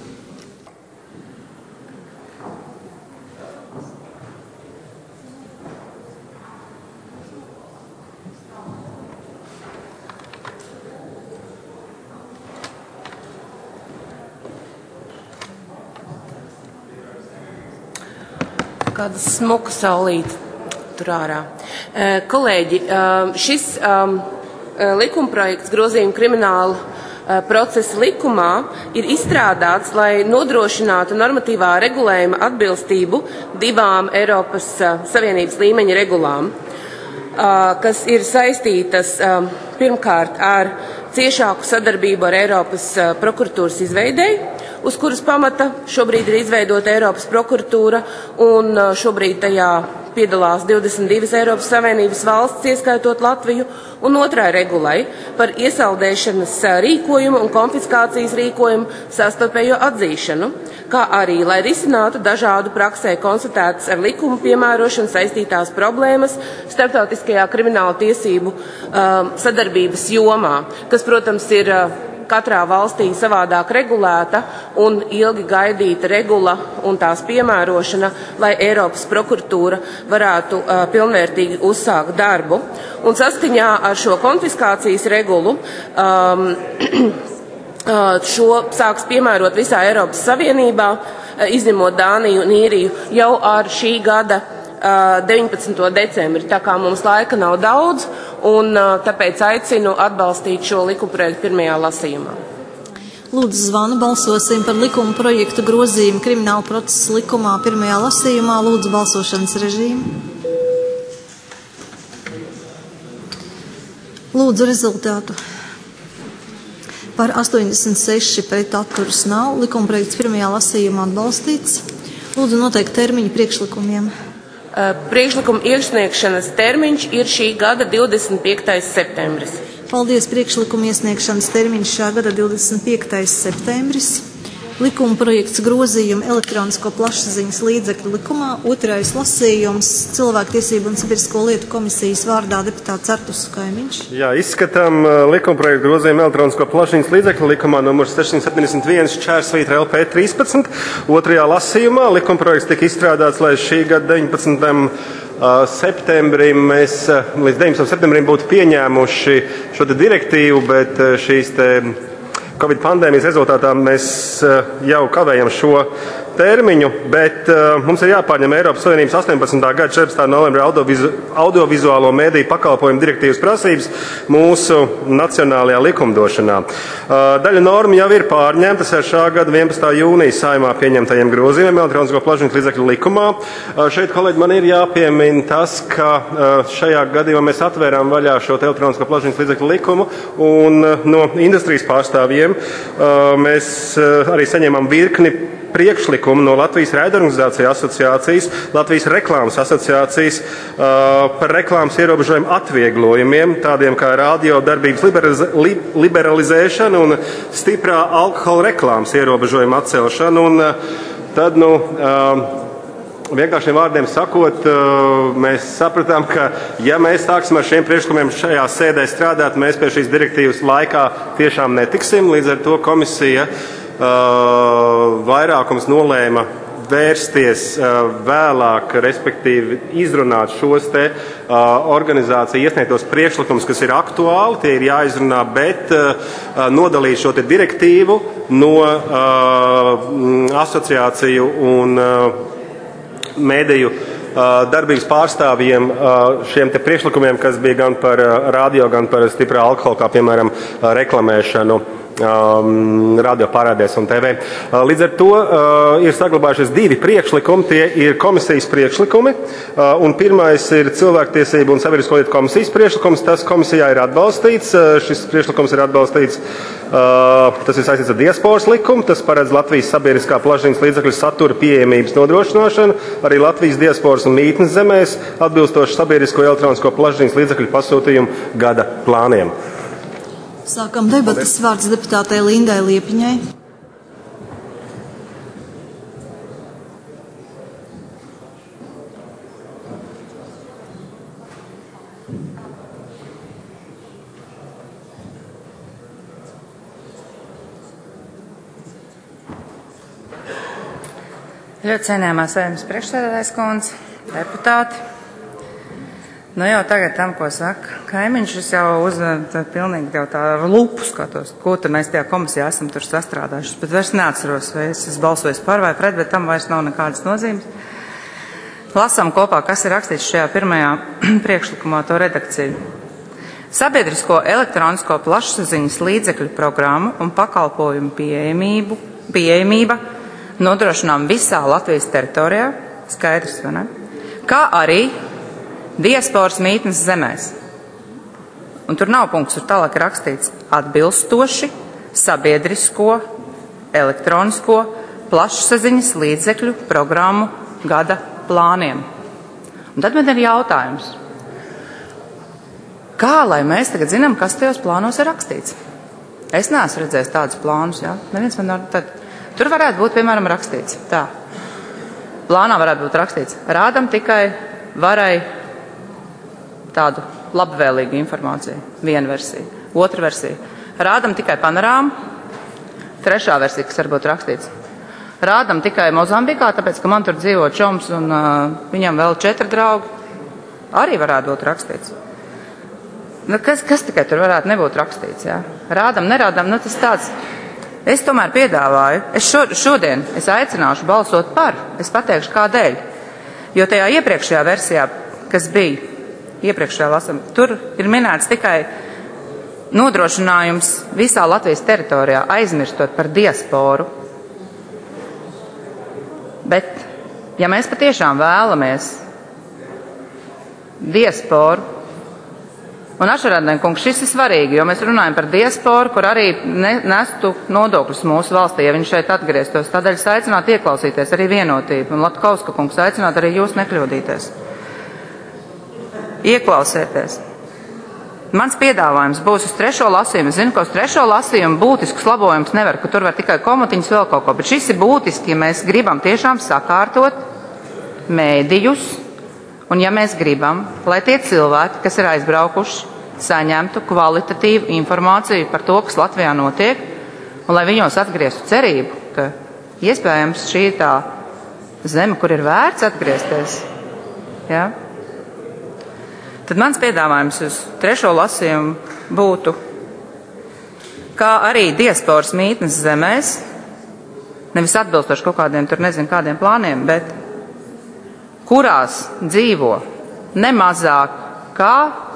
Kāda smuka saulīte tur ārā. Kolēģi, šis likumprojekts grozījuma krimināla procesa likumā ir izstrādāts, lai nodrošinātu normatīvā regulējuma atbilstību divām Eiropas Savienības līmeņa regulām, kas ir saistītas pirmkārt ar ciešāku sadarbību ar Eiropas prokuratūras izveidei, uz kuras pamata šobrīd ir izveidota Eiropas prokuratūra, un šobrīd tajā piedalās divdesmit divas Eiropas Savienības valsts, ieskaitot Latviju, un otrai regulai par iesaldēšanas rīkojumu un konfiskācijas rīkojumu savstarpējo atzīšanu, kā arī, lai risinātu dažādu praksē konstatētas ar likumu piemērošanu saistītās problēmas starptautiskajā krimināla tiesību um, sadarbības jomā, kas, protams, ir uh, katrā valstī savādāk regulēta un ilgi gaidīta regula un tās piemērošana, lai Eiropas prokuratūra varētu uh, pilnvērtīgi uzsākt darbu. Un saskaņā ar šo konfiskācijas regulu um, šo sāks piemērot visā Eiropas Savienībā, izņemot Dāniju un Īriju, jau ar šī gada deviņpadsmito decembri, tā kā mums laika nav daudz, un tāpēc aicinu atbalstīt šo likumprojektu pirmajā lasījumā. Lūdzu zvanu, balsosim par likuma projektu grozījumu krimināla procesa likumā pirmajā lasījumā. Lūdzu balsošanas režīmu. Lūdzu rezultātu. Par astoņdesmit seši pret atturas nav. Likumprojekts pirmajā lasījumā atbalstīts. Lūdzu noteikt termiņu priekšlikumiem. Priekšlikuma iesniegšanas termiņš ir šī gada divdesmit piektais septembris. Paldies. Priekšlikuma iesniegšanas termiņš šā gada divdesmit piektais septembris. Likuma projekts grozījumi elektronisko plašsaziņas līdzekļu likumā. Otrais lasījums Cilvēktiesību un sabiedrisko lietu komisijas vārdā deputāts Artus Kaimiņš. Jā, izskatām likuma projektu grozījumu elektronisko plašsaziņas līdzekļu likumā numurs sešsimt septiņdesmit viens šķērsvītra L P trīspadsmit. Otrajā lasījumā likuma projekts tika izstrādāts, lai šī gada deviņpadsmitajam septembrim mēs līdz deviņpadsmitam septembrim būtu pieņēmuši šo te direktīvu, bet šīs te Covid pandēmijas rezultātā mēs jau kavējam šo termiņu, bet uh, mums ir jāpārņem Eiropas Savienības astoņpadsmitā gada četrpadsmitā novembra audiovizu, audiovizuālo mediju pakalpojumu direktīvas prasības mūsu nacionālajā likumdošanā. Uh, daļa norma jau ir pārņemtas ar šā gada vienpadsmitā jūnija Saeimā pieņemtajiem grozījumiem elektronisko plašsaziņas līdzekļu likumā. Uh, šeit, kolēģi, man ir jāpiemina tas, ka uh, šajā gadījumā mēs atvērām vaļā šo elektronisko plašsaziņas līdzekļu likumu, un uh, no industrijas pārstāvjiem uh, mēs uh, arī saņēmām virkni priekšlikumu no Latvijas raidorganizāciju asociācijas, Latvijas reklāmas asociācijas uh, par reklāmas ierobežojumu atvieglojumiem, tādiem kā radio darbības liberaliz li liberalizēšana un stiprā alkohola reklāmas ierobežojumu atcelšana. Un, uh, tad, nu, uh, vienkāršiem vārdiem sakot, uh, mēs sapratām, ka ja mēs sāksim ar šiem priekšlikumiem šajā sēdē strādāt, mēs pie šīs direktīvas laikā tiešām netiksim. Līdz ar to komisija Uh, vairākums nolēma vērsties uh, vēlāk, respektīvi izrunāt šos te uh, organizāciju iesniegtos priekšlikumus, kas ir aktuāli, tie ir jāizrunā, bet uh, nodalīt šo te direktīvu no uh, asociāciju un uh, mediju uh, darbības pārstāvjiem uh, šiem te priekšlikumiem, kas bija gan par uh, radio, gan par stiprā alkohola, kā piemēram uh, reklamēšanu Um, radio pārādēs un T V. Uh, līdz ar to uh, ir saglabājušies divi priekšlikumi, tie ir komisijas priekšlikumi, uh, un pirmais ir cilvēktiesību un sabiedrisko lietu komisijas priekšlikums, tas komisijā ir atbalstīts, uh, šis priekšlikums ir atbalstīts, uh, tas ir saistīts ar diasporas likumu, tas paredz Latvijas sabiedriskā plašsaziņas līdzekļu satura pieejamības nodrošināšanu, arī Latvijas diasporas un mītnes zemēs atbilstoši sabiedrisko elektronisko plašsaziņas līdzekļu pasūtījumu gada plāniem. Sākam debatas. Vārds deputātei Lindai Liepiņai. Ļoti cienījamā Saeimas priekšsēdētājas kundze, deputāti. Nu jau tagad tam, ko saka kaimiņš, es jau uzvedu pilnīgi jau tā ar lupu skatos, ko tur mēs tajā komisijā esam tur sastrādājuši, bet vairs neatceros, vai es esmu balsojis par vai pret, bet tam vairs nav nekādas nozīmes. Lasām kopā, kas ir rakstīts šajā pirmajā priekšlikumā, to redakciju. Sabiedrisko elektronisko plašsaziņas līdzekļu programmu un pakalpojumu pieejamību, pieejamība nodrošinām visā Latvijas teritorijā, skaidrs, vai ne? Kā arī diasporas mītnes zemēs. Un tur nav punkts, tur tālāk rakstīts atbilstoši sabiedrisko, elektronisko, plašsaziņas līdzekļu programmu gada plāniem. Un tad man ir jautājums, kā lai mēs tagad zinām, kas tajos plānos ir rakstīts? Es neesmu redzējis tādus plānus, jā? Neviens man var, tad, tur varētu būt, piemēram, rakstīts tā. Plānā varētu būt rakstīts, rādam tikai varai tādu labvēlīgu informāciju. Viena versija. Otra versija. Rādam tikai panorāmu. Trešā versija, kas varbūt rakstīts. Rādam tikai Mozambikā, tāpēc, ka man tur dzīvo čoms un uh, viņam vēl četri draugi. Arī varētu būt rakstīts. Nu, kas, kas tikai tur varētu nebūt rakstīts, jā? Rādam, nerādam, nu tas tāds. Es tomēr piedāvāju, es šo, šodien es aicināšu balsot par. Es pateikšu kādēļ. Jo tajā iepriekšējā versijā, kas bija iepriekšējā lasam, tur ir minēts tikai nodrošinājums visā Latvijas teritorijā, aizmirstot par diasporu. Bet, ja mēs patiešām vēlamies diasporu, un Ašarādien kungs, šis ir svarīgi, jo mēs runājam par diasporu, kur arī ne, nestu nodokļus mūsu valstī, ja viņš šeit atgrieztos. Tādēļ es aicinātu ieklausīties arī vienotību, un Latkauska kungs aicinātu arī jūs nekļūdīties. Ieklausieties. Mans piedāvājums būs uz trešo lasījumu. Es zinu, ka uz trešo lasījumu būtisks labojums nevar, ka tur var tikai komatiņas vēl kaut ko, bet šis ir būtiski, ja mēs gribam tiešām sakārtot mēdījus, un ja mēs gribam, lai tie cilvēki, kas ir aizbraukuši, saņemtu kvalitatīvu informāciju par to, kas Latvijā notiek, un lai viņos atgrieztu cerību, ka iespējams šī ir tā zeme, kur ir vērts atgriezties. Ja? tad mans piedāvājums uz trešo lasījumu būtu, kā arī diasporas mītnes zemēs, nevis atbilstoši kaut kādiem tur nezinu kādiem plāniem, bet kurās dzīvo ne mazāk kā,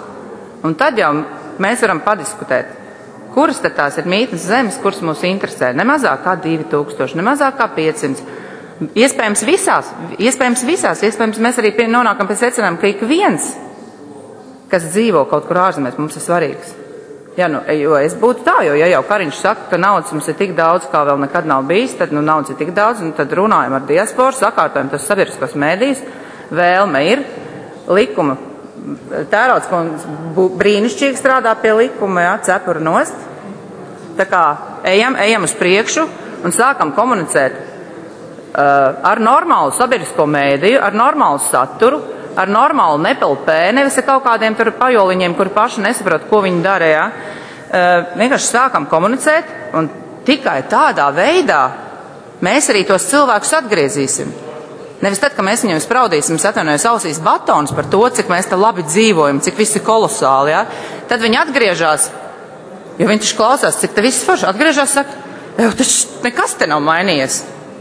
un tad jau mēs varam padiskutēt, kuras tad tās ir mītnes zemes, kuras mūs interesē, ne mazāk kā divi tūkstoši, ne mazāk kā piecsimt. Iespējams visās, iespējams visās, iespējams mēs arī pie, nonākam pie secinājuma, ka ik viens, kas dzīvo kaut kur ārzemēs, mums ir svarīgs. Ja, nu, jo es būtu tā, jo ja jau Kariņš saka, ka naudas mums ir tik daudz, kā vēl nekad nav bijis, tad nu, naudas ir tik daudz, un tad runājam ar diasporu, sakārtojam tos sabiedriskos mēdījus, vēlme ir, likuma, Tērauds brīnišķīgi strādā pie likuma, ja, cepura nost, tā kā ejam, ejam uz priekšu un sākam komunicēt uh, ar normālu sabiedrisko mēdīju, ar normālu saturu, ar normālu nepelpē, nevis ar kaut kādiem tur pajoliņiem, kuri paši nesaprot, ko viņi dara, ja. Uh, vienkārši sākam komunicēt, un tikai tādā veidā mēs arī tos cilvēkus atgriezīsim. Nevis tad, ka mēs viņiem spraudīsim, es atvainojos, ausīs batonus par to, cik mēs te labi dzīvojam, cik viss ir kolosāli, ja. Tad viņi atgriežās, jo viņš klausās, cik te viss forši, atgriežās, saka, jau taču nekas te nav mainījies.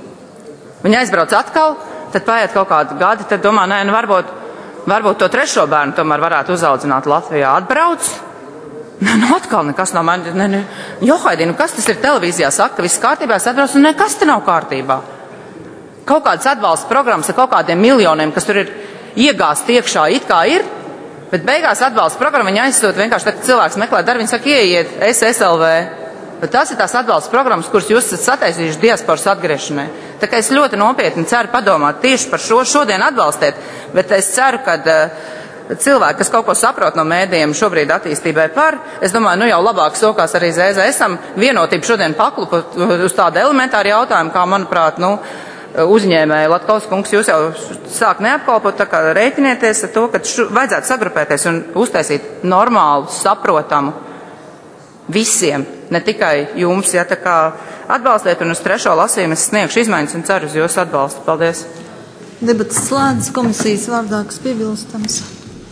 Viņi aizbrauc atkal, tad paiet kaut kādu gadi, tad domā, nē, nu varbūt, varbūt to trešo bērnu tomēr varētu uzaudzināt Latvijā. Atbrauc, nē, nu atkal nekas nav mainījies, nē, nē, Johaidī, nu kas tas ir televīzijā saka, ka viss kārtībā, es atbrauc, un nekas te nav kārtībā. Kaut kādas atbalsta programmas ar kaut kādiem miljoniem, kas tur ir iegāsti iekšā, it kā ir, bet beigās atbalsta programma viņa aizsūt vienkārši, tad cilvēks meklē darbu, viņa saka, ieiet S S L V. Bet tas ir tās atbalsta programmas, kuras jūs esat sataisījuši diasporas atgriešanai. Tā kā es ļoti nopietni ceru padomāt tieši par šo šodien atbalstēt, bet es ceru, ka uh, cilvēki, kas kaut ko saprot no mēdījiem šobrīd attīstībai par, es domāju, nu jau labāk sokās arī Z Z esam vienotību šodien paklupa uz tādu elementāru jautājumu, kā, manuprāt, nu, uzņēmēji, Latkaus kungs, jūs jau sāk neapkalpot, tā kā rēķinieties ar to, ka šu, vajadzētu sagrupēties un uztaisīt normālu, saprotamu visiem, ne tikai jums, ja tā kā atbalstiet, un uz trešo lasījumu es sniegšu izmaiņas un ceru uz jūsu atbalstu. Paldies. Debatas slēdz komisijas vārdā, kas piebilstams.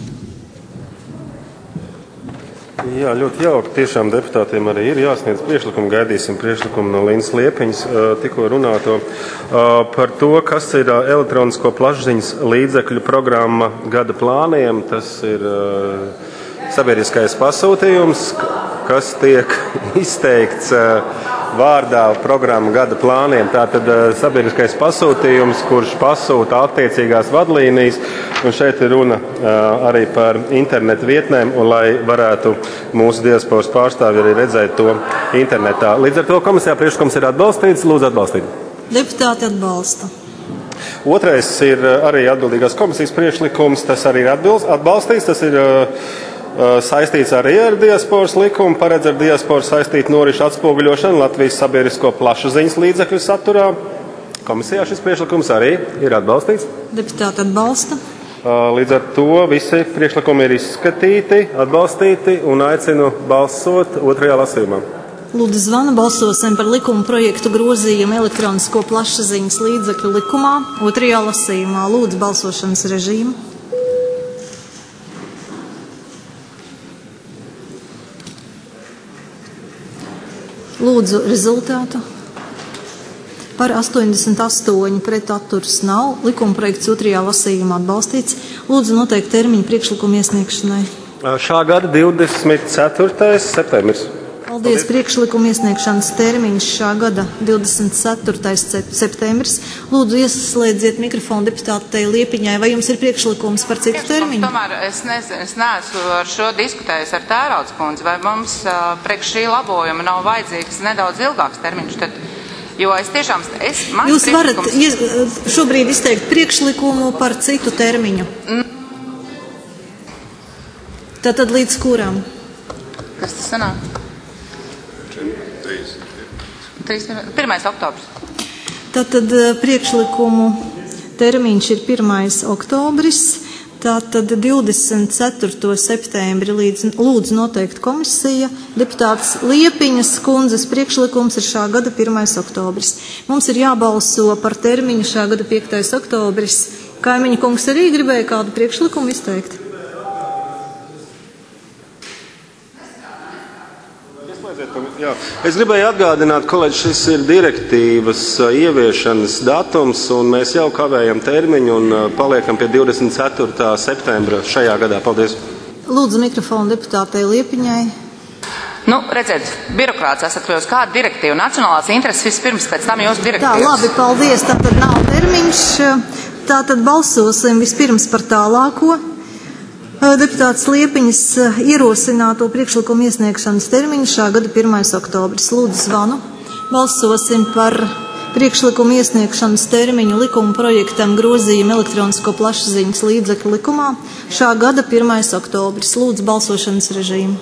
Jā, ļoti jauki. Tiešām deputātiem arī ir jāsniedz priekšlikumi. Gaidīsim priekšlikumu no Līnas Liepiņas tikko runāto par to, kas ir elektronisko plašsaziņas līdzekļu programma gada plāniem. Tas ir sabiedriskais pasūtījums, kas tiek izteikts vārdā programmu gada plāniem. Tātad sabiedriskais pasūtījums, kurš pasūta attiecīgās vadlīnijas, un šeit ir runa arī par internetu vietnēm, un lai varētu mūsu diasporas pārstāvji arī redzēt to internetā. Līdz ar to komisijā priekšlikums ir atbalstīts. Lūdzu atbalstīt. Deputāti atbalsta. Otrais ir arī atbildīgās komisijas priekšlikums. Tas arī ir atbalstīts. Tas ir saistīts arī ar diasporas likumu, paredz ar diasporu saistītu norišu atspoguļošanu Latvijas sabiedrisko plašsaziņas līdzekļu saturā. Komisijā šis priekšlikums arī ir atbalstīts. Deputāti atbalsta. Līdz ar to visi priekšlikumi ir izskatīti, atbalstīti un aicinu balsot otrajā lasījumā. Lūdzu zvanu, balsosim par likuma projektu grozījumu elektronisko plašsaziņas līdzekļu likumā otrajā lasījumā. Lūdzu balsošanas režīmu. Lūdzu rezultātu. Par astoņdesmit astoņi pret atturas nav. Likuma projekts otrajā lasījumā atbalstīts. Lūdzu noteikt termiņu priekšlikumu iesniegšanai. Šā gada divdesmit ceturtais septembris. Paldies. Priekšlikuma iesniegšanas termiņš šā gada divdesmit ceturtais septembris. Lūdzu ieslēdziet mikrofonu deputātei Liepiņai. Vai jums ir priekšlikums par citu termiņu? Tomēr es, nezinu, es neesmu ar šo diskutējis ar Tērauds kundzi, vai mums uh, priekš šī labojuma nav vajadzīgs nedaudz ilgāks termiņš. Tad Jo es tiešām, es, Jūs varat ies, šobrīd izteikt priekšlikumu par citu termiņu. Mm. Tātad līdz kuram? Kas tas sanāk? pirmais oktobris. Tātad priekšlikumu termiņš ir pirmais oktobris. Tātad divdesmit ceturto septembri līdz lūdzu noteikt komisija. Deputāts Liepiņas kundzes priekšlikums ir šā gada pirmais oktobris. Mums ir jābalso par termiņu šā gada piektais oktobris. Kaimiņa kungs arī gribēja kādu priekšlikumu izteikt? Jā. Es gribēju atgādināt, kolēģi, šis ir direktīvas ieviešanas datums, un mēs jau kavējam termiņu un paliekam pie divdesmit ceturtā septembra šajā gadā. Paldies! Lūdzu mikrofonu deputātei Liepiņai. Nu, redziet, birokrāts esat vai uz kādu direktīvu? Nacionālās intereses vispirms, pēc tam jūsu direktīvas. Tā, labi, paldies. Tātad nav termiņš. Tātad balsosim vispirms par tālāko. Deputāts Liepiņas ierosināto priekšlikumu iesniegšanas termiņu šā gada pirmais oktobris. Lūdzu zvanu. Balsosim par priekšlikumu iesniegšanas termiņu likuma projektam grozījumu elektronisko plašsaziņas līdzekļu likumā šā gada pirmais oktobris. Lūdzu balsošanas režīmu.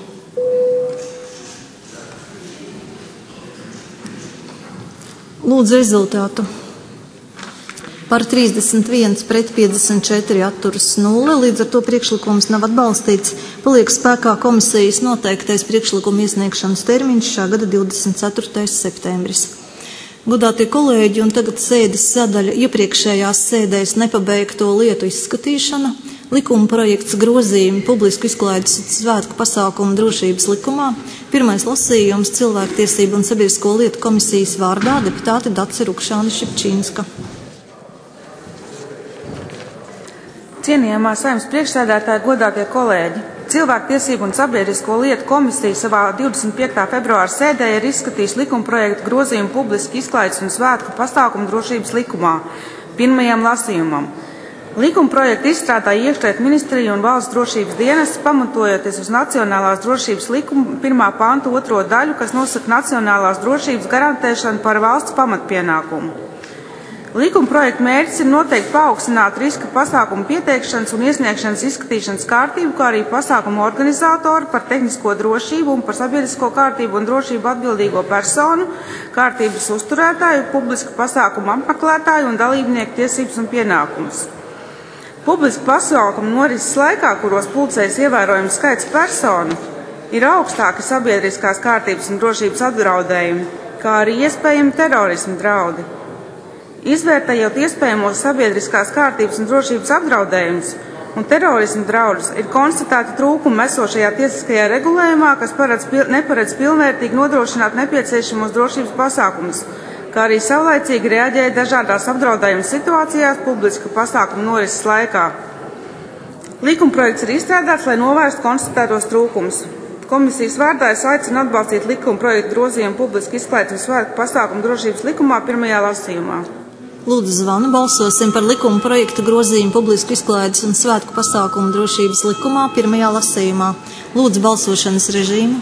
Lūdzu rezultātu. Par trīsdesmit viens pret piecdesmit četri atturas nulle, līdz ar to priekšlikums nav atbalstīts. Paliek spēkā komisijas noteiktais priekšlikuma iesniegšanas termiņš šā gada divdesmit ceturtais septembris. Godātie kolēģi, un tagad sēdes sadaļa iepriekšējās sēdēs nepabeigto lietu izskatīšana. Likuma projekts grozījumi publisku izklaides svētku pasākumu drošības likumā. Pirmais lasījums Cilvēktiesību un sabiedrisko lietu komisijas vārdā deputāte Dace Rukšāne Šipčīnska. Cienījamā Saeimas priekšsēdētāja, godātie kolēģi! Cilvēktiesību un sabiedrisko lietu komisija savā divdesmit piektā februāra sēdē ir izskatījis likuma projektu grozījumu publiski izklaides un svētku pasākumu drošības likumā pirmajam lasījumam. Likuma projektu izstrādāja iekšlietu ministrija un valsts drošības dienests, pamatojoties uz Nacionālās drošības likuma pirmā panta otro daļu, kas nosaka nacionālās drošības garantēšanu par valsts pamatpienākumu. Likuma projekta mērķis ir noteikti paaugstināt riska pasākumu pieteikšanas un iesniegšanas izskatīšanas kārtību, kā arī pasākumu organizātoru par tehnisko drošību un par sabiedrisko kārtību un drošību atbildīgo personu, kārtības uzturētāju, publiska pasākumu apmeklētāju un dalībnieku tiesības un pienākumus. Publiski pasākumu norises laikā, kuros pulcējas ievērojams skaits personu, ir augstāki sabiedriskās kārtības un drošības apdraudējumi, kā arī iespējami terorisma draudi. Izvērtējot iespējamos sabiedriskās kārtības un drošības apdraudējumus un terorisma draudus, ir konstatēti trūkumi esošajā tiesiskajā regulējumā, kas paredz, neparedz pilnvērtīgi nodrošināt nepieciešamos drošības pasākumus, kā arī savlaicīgi reaģēja dažādās apdraudējuma situācijās publiska pasākuma norises laikā. Likuma projekts ir izstrādāts, lai novērstu konstatētos trūkumus. Komisijas vārdā es aicinu atbalstīt likuma projektu grozījumu publiski izklaides un svētku pasākumu drošības likumā pirmajā lasījumā. Lūdzu zvanu, balsosim par likuma projektu grozījumu publisku izklaides un svētku pasākumu drošības likumā pirmajā lasījumā. Lūdzu balsošanas režīmu.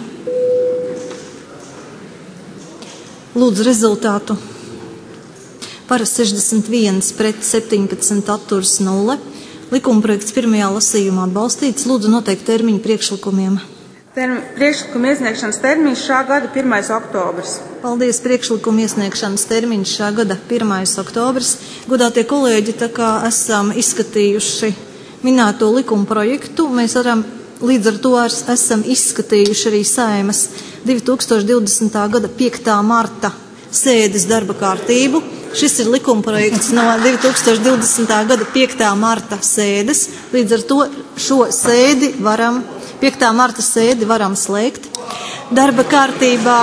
Lūdzu rezultātu. Par sešdesmit viens pret septiņpadsmit atturas nulle. Likuma projekts pirmajā lasījumā atbalstīts. Lūdzu noteikt termiņu priekšlikumiem. Termi, priekšlikuma iesniegšanas termiņš šā gada pirmais oktobris. Paldies, priekšlikuma iesniegšanas termiņš šā gada pirmais oktobris. Godātie kolēģi, tā kā esam izskatījuši minēto likuma projektu, mēs varam līdz ar to esam izskatījuši arī Saeimas divi tūkstoši divdesmitā gada piektā marta sēdes darba kārtību. Šis ir likuma projekts no divi tūkstoši divdesmitā gada piektā marta sēdes. Līdz ar to šo sēdi varam, piektā marta sēdi varam slēgt. Darba kārtībā.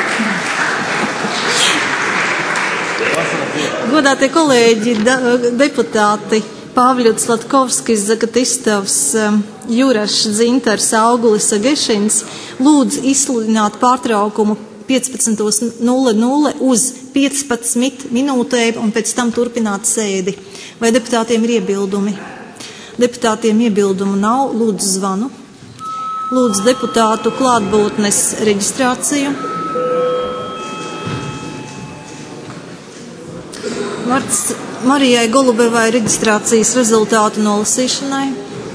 Godātie kolēģi, da, deputāti, Pāvļuts, Latkovskis, Zagatistovs, Jurašs, Dzintars, Augulis, Agešins lūdzu izsludināt pārtraukumu piecpadsmit nulle nulle uz piecpadsmit minūtēm un pēc tam turpināt sēdi. Vai deputātiem ir iebildumi? Deputātiem iebildumu nav. Lūdzu zvanu. Lūdzu deputātu klātbūtnes reģistrāciju. Vārds Marijai Golubevai reģistrācijas rezultātu nolasīšanai.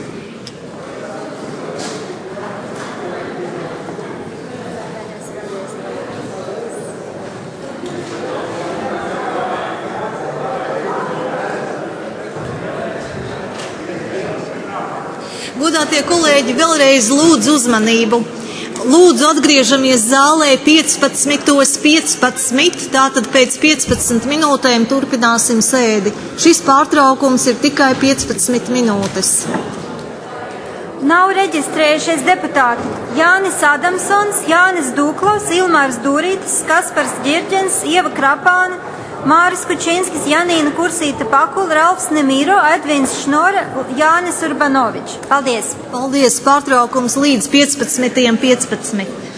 Godātie kolēģi, vēlreiz lūdzu uzmanību. Lūdzu, atgriežamies zālē piecpadsmit piecpadsmit, tātad pēc piecpadsmit minūtēm turpināsim sēdi. Šis pārtraukums ir tikai piecpadsmit minūtes. nav reģistrējušies deputāti Jānis Adamsons, Jānis Dūklovs, Ilmārs Dūrītis, Kaspars Ģirģens, Ieva Krapāne, Māris Kučinskis, Janīna Kursīta Pakula, Ralfs Nemīro, Edvins Šnora, Jānis Urbanovičs. Paldies! Paldies! Pārtraukums līdz piecpadsmitajam piecpadsmit.